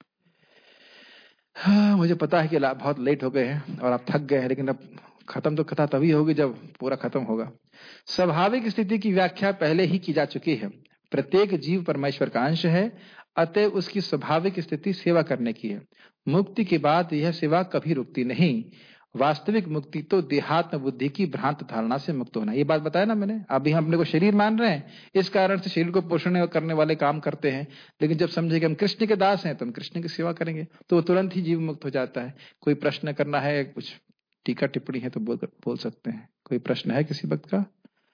हाँ, मुझे पता है कि बहुत लेट हो गए हैं और आप थक गए हैं, लेकिन अब खत्म तो कथा तभी होगी जब पूरा खत्म होगा। स्वाभाविक स्थिति की व्याख्या पहले ही की जा चुकी है। प्रत्येक जीव परमेश्वर का अंश है, अतः उसकी स्वाभाविक स्थिति सेवा करने की है। मुक्ति के बाद यह सेवा कभी रुकती नहीं। वास्तविक मुक्ति तो देहात्म बुद्धि की भ्रांत धारणा से मुक्त होना। ये बात बताया ना मैंने। अभी हम अपने को शरीर मान रहे हैं, इस कारण से शरीर को पोषण करने वाले काम करते हैं, लेकिन जब समझे कि हम कृष्ण के दास हैं तो हम कृष्ण की सेवा करेंगे, तो वो तुरंत ही जीव मुक्त हो जाता है। कोई प्रश्न करना है, कुछ टीका टिप्पणी है तो बोल सकते हैं। कोई प्रश्न है किसी वक्त का?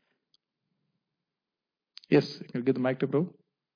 Yes, give the mic to Prabhu.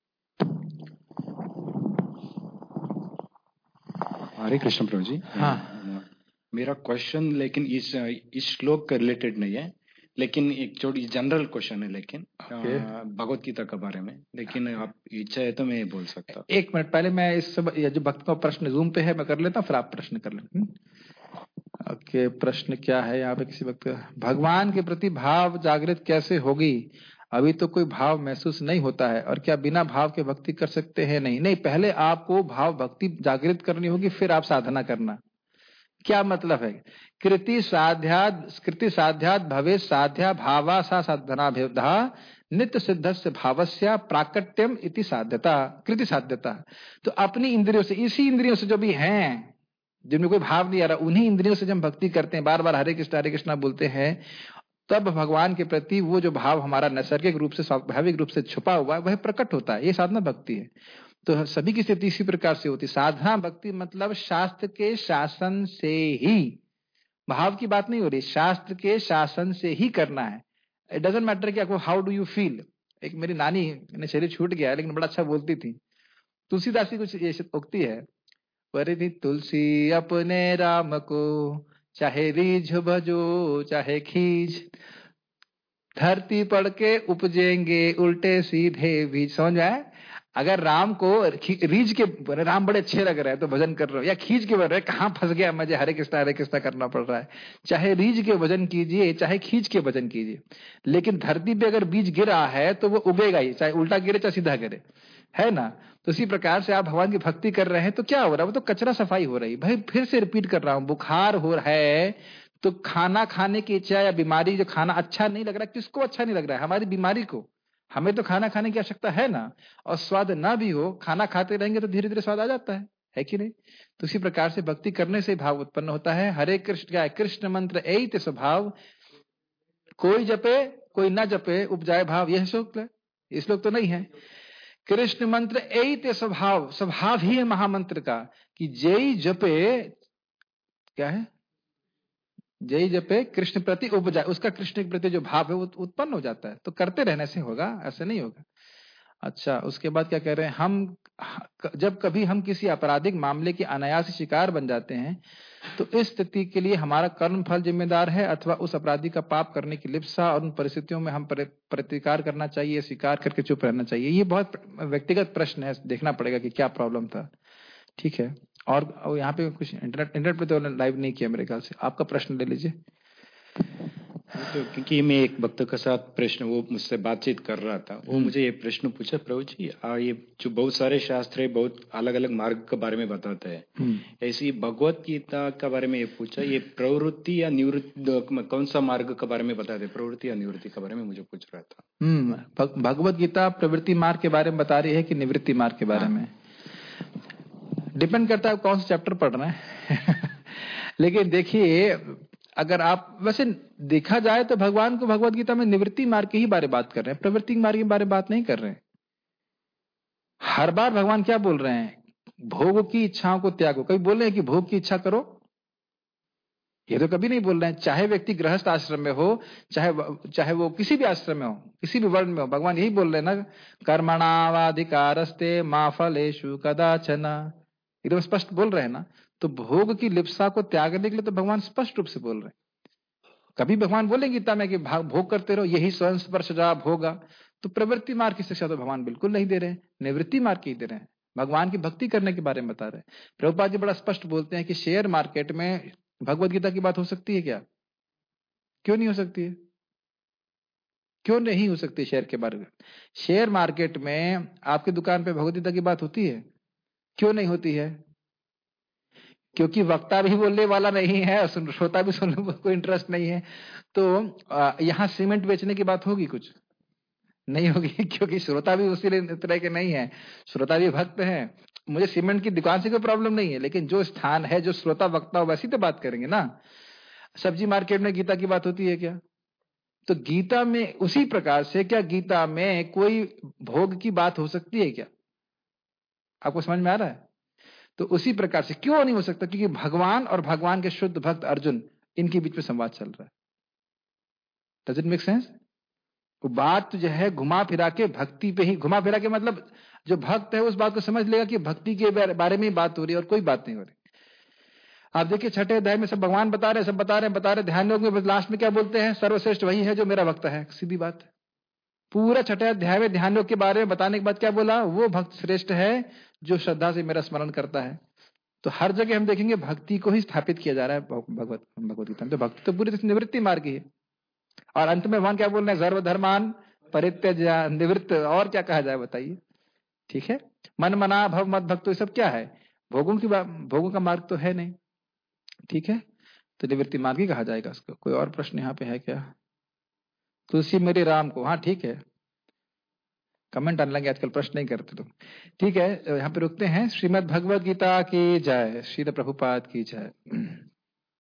Hare Krishna Prabhu ji. हाँ, मेरा क्वेश्चन लेकिन इस श्लोक का रिलेटेड नहीं है, लेकिन एक छोटी जनरल क्वेश्चन है, लेकिन भगवत गीता के बारे में। लेकिन आप इच्छा है तो मैं बोल सकता हूँ। एक मिनट पहले मैं इस सब जो भक्त का प्रश्न जूम पे है मैं कर लेता हूँ, फिर आप प्रश्न कर लें। ओके, प्रश्न क्या है यहाँ पे किसी वक्त? भगवान के प्रति भाव जागृत कैसे होगी? अभी तो कोई भाव महसूस नहीं होता है, और क्या बिना भाव के भक्ति कर सकते हैं? नहीं, पहले आपको भाव भक्ति जागृत करनी होगी, फिर आप साधना करना। क्या मतलब है? कृति साध्याद भवे साध्या भावा सा साधना भेदा नित्य सिद्धस्य भावस्य प्राकट्यम इति साध्यता कृति साध्यता। तो अपनी इंद्रियों से, इसी इंद्रियों से जो भी हैं, जिनमें कोई भाव नहीं आ रहा, उन्हीं इंद्रियों से जब हम भक्ति करते हैं, बार बार हरे कृष्णा बोलते हैं, तब भगवान के प्रति वो जो भाव हमारा नैसर्गिक रूप से, स्वाभाविक रूप से छुपा हुआ है, वह प्रकट होता है। ये साधना भक्ति है। तो सभी की स्थिति इसी प्रकार से होती। साधना भक्ति मतलब शास्त्र के शासन से ही, भाव की बात नहीं हो रही, शास्त्र के शासन से ही करना है। इट डजंट मैटर कि आपको हाउ डू यू फील। एक मेरी नानी ने शरीर छूट गया लेकिन बड़ा अच्छा बोलती थी, तुलसीदास की कुछ ये उक्ति है, परिधि तुलसी अपने राम को चाहे रीझ भजो चाहे खींच, धरती पड़ के उपजेंगे उल्टे सीधे बीज। समझ आए? अगर राम को रीझ के, राम बड़े अच्छे लग रहे हैं तो भजन कर रहे हो, या खींच के बोल रहे कहाँ फंस गया मुझे हरे कृष्णा करना पड़ रहा है। चाहे रीझ के भजन कीजिए चाहे खींच के भजन कीजिए, लेकिन धरती पे अगर बीज गिरा है तो वो उगेगा ही, चाहे उल्टा गिरे चाहे सीधा गिरे, है ना। तो इसी प्रकार से आप भगवान की भक्ति कर रहे हैं तो क्या हो रहा है? वो तो कचरा सफाई हो रही। भाई फिर से रिपीट कर रहा हूं, बुखार हो रहा है तो खाना खाने की इच्छा या बीमारी, जो खाना अच्छा नहीं लग रहा है, किसको अच्छा नहीं लग रहा है? हमारी बीमारी को। हमें तो खाना खाने की आवश्यकता है ना, और स्वाद ना भी हो, खाना खाते रहेंगे तो धीरे धीरे स्वाद आ जाता है कि नहीं? तो इसी प्रकार से भक्ति करने से भाव उत्पन्न होता है। हरे कृष्ण क्या है? कृष्ण मंत्र एत स्वभाव, कोई जपे कोई ना जपे उपजाए भाव, यह श्लोक है, ये श्लोक तो नहीं है। कृष्ण मंत्र एत स्वभाव, स्वभाव ही है महामंत्र का कि जय जपे, क्या है? जय जपे कृष्ण प्रति उपजाए, उसका कृष्ण के प्रति जो भाव है वो उत्पन्न हो जाता है। तो करते रहने से होगा, ऐसे नहीं होगा। अच्छा, उसके बाद क्या कह रहे हैं? हम जब कभी हम किसी आपराधिक मामले के अनायास शिकार बन जाते हैं तो इस स्थिति के लिए हमारा कर्म फल जिम्मेदार है अथवा उस अपराधी का पाप करने की लिप्सा और उन परिस्थितियों में हम प्रतिकार करना चाहिए, स्वीकार करके चुप रहना चाहिए? ये बहुत व्यक्तिगत प्रश्न है, देखना पड़ेगा कि क्या प्रॉब्लम था। ठीक है, और यहाँ पे कुछ इंटरनेट पे तो लाइव नहीं किया मेरे ख्याल से, आपका प्रश्न ले लीजिए। तो क्योंकि मैं एक भक्त के साथ प्रश्न, वो मुझसे बातचीत कर रहा था, वो मुझे ये प्रश्न पूछा, प्रभु जी ये जो बहुत सारे शास्त्र है बहुत अलग अलग मार्ग के बारे में बताते हैं, ऐसी भगवत गीता के बारे में ये पूछा, ये प्रवृत्ति या निवृत्ति कौन सा मार्ग के बारे में बताते, प्रवृत्ति या निवृत्ति के बारे में मुझे पूछ रहा था। भगवत गीता प्रवृत्ति मार्ग के बारे में बता रही है कि निवृत्ति मार्ग के बारे में? डिपेंड करता है कौन सा चैप्टर पढ़ रहे हैं। लेकिन देखिए, अगर आप वैसे देखा जाए तो भगवान को भगवत गीता में निवृत्ति मार्ग के ही बारे बात कर रहे हैं, प्रवृत्ति मार्ग के बारे में बात नहीं कर रहे हैं। हर बार भगवान क्या बोल रहे हैं? भोग की इच्छाओं को त्यागो। कभी बोल रहे हैं कि भोग की इच्छा करो? ये तो कभी नहीं बोल रहे हैं। चाहे व्यक्ति गृहस्थ आश्रम में हो, चाहे वो किसी भी आश्रम में हो, किसी भी वर्ण में हो, भगवान यही बोल रहे हैं ना, कर्मणावाधिकारस्ते मा फलेषु कदाचन, एकदम स्पष्ट बोल रहे हैं ना। तो भोग की लिप्सा को त्यागने के लिए तो भगवान स्पष्ट रूप से बोल रहे हैं। कभी भगवान बोलेंगे गीता में कि भोग करते रहो, यही स्वयं स्पर्श जाप होगा? तो प्रवृत्ति मार्ग की शिक्षा तो भगवान बिल्कुल नहीं दे रहे हैं, निवृत्ति मार्ग की दे रहे हैं। भगवान की भक्ति करने के बारे में बता रहे हैं। प्रभुपाद जी बड़ा स्पष्ट बोलते हैं कि शेयर मार्केट में भगवत गीता की बात हो सकती है क्या? क्यों नहीं हो सकती है? क्यों नहीं हो सकती शेयर के बारे में? शेयर मार्केट में आपकी दुकान पे भगवत गीता की बात होती है? क्यों नहीं होती है? क्योंकि वक्ता भी बोलने वाला नहीं है और श्रोता भी सुनने को कोई इंटरेस्ट नहीं है। तो यहाँ सीमेंट बेचने की बात होगी? कुछ नहीं होगी, क्योंकि श्रोता भी उसी तरह के नहीं है, श्रोता भी भक्त हैं। मुझे सीमेंट की दुकान से कोई प्रॉब्लम नहीं है, लेकिन जो स्थान है, जो श्रोता वक्ता हो, वैसी तो बात करेंगे ना। सब्जी मार्केट में गीता की बात होती है क्या? तो गीता में उसी प्रकार से क्या गीता में कोई भोग की बात हो सकती है क्या? आपको समझ में आ रहा है? तो उसी प्रकार से क्यों नहीं हो सकता? क्योंकि भगवान और भगवान के शुद्ध भक्त अर्जुन, इनके बीच में संवाद चल रहा है। Does it make sense? वो बात जो है घुमा फिरा के भक्ति पे ही, घुमा फिरा के मतलब जो भक्त है उस बात को समझ लेगा कि भक्ति के बारे में ही बात हो रही है और कोई बात नहीं हो रही। आप देखिए छठे अध्याय में सब भगवान बता रहे, सब बता रहे, ध्यान रखोगे लास्ट में क्या बोलते हैं? सर्वश्रेष्ठ वही है जो मेरा भक्त है। सीधी बात। पूरा छठे अध्याय में ध्यान योग के बारे में बताने के बाद क्या बोला? वो भक्त श्रेष्ठ है जो श्रद्धा से मेरा स्मरण करता है। तो हर जगह हम देखेंगे भक्ति को ही स्थापित किया जा रहा है भगवत गीता में। तो भक्ति तो पूरी निवृत्ति मार्ग ही है। और अंत में भगवान क्या बोल रहे हैं? सर्वधर्मान परित्यज्य निवृत्त। और क्या कहा जाए बताइए? ठीक है, मन मना भव मत भक्त, तो सब क्या है? भोगों का मार्ग तो है नहीं। ठीक है, तो निवृत्ति मार्ग ही कहा जाएगा उसको। कोई और प्रश्न यहाँ पे है क्या? तुलसी मेरे राम को, हाँ ठीक है, कमेंट आने लगे आजकल, प्रश्न नहीं करते तुम। ठीक है, यहाँ पे रुकते हैं। श्रीमद् भगवद गीता की जय, श्रील प्रभुपाद की जय।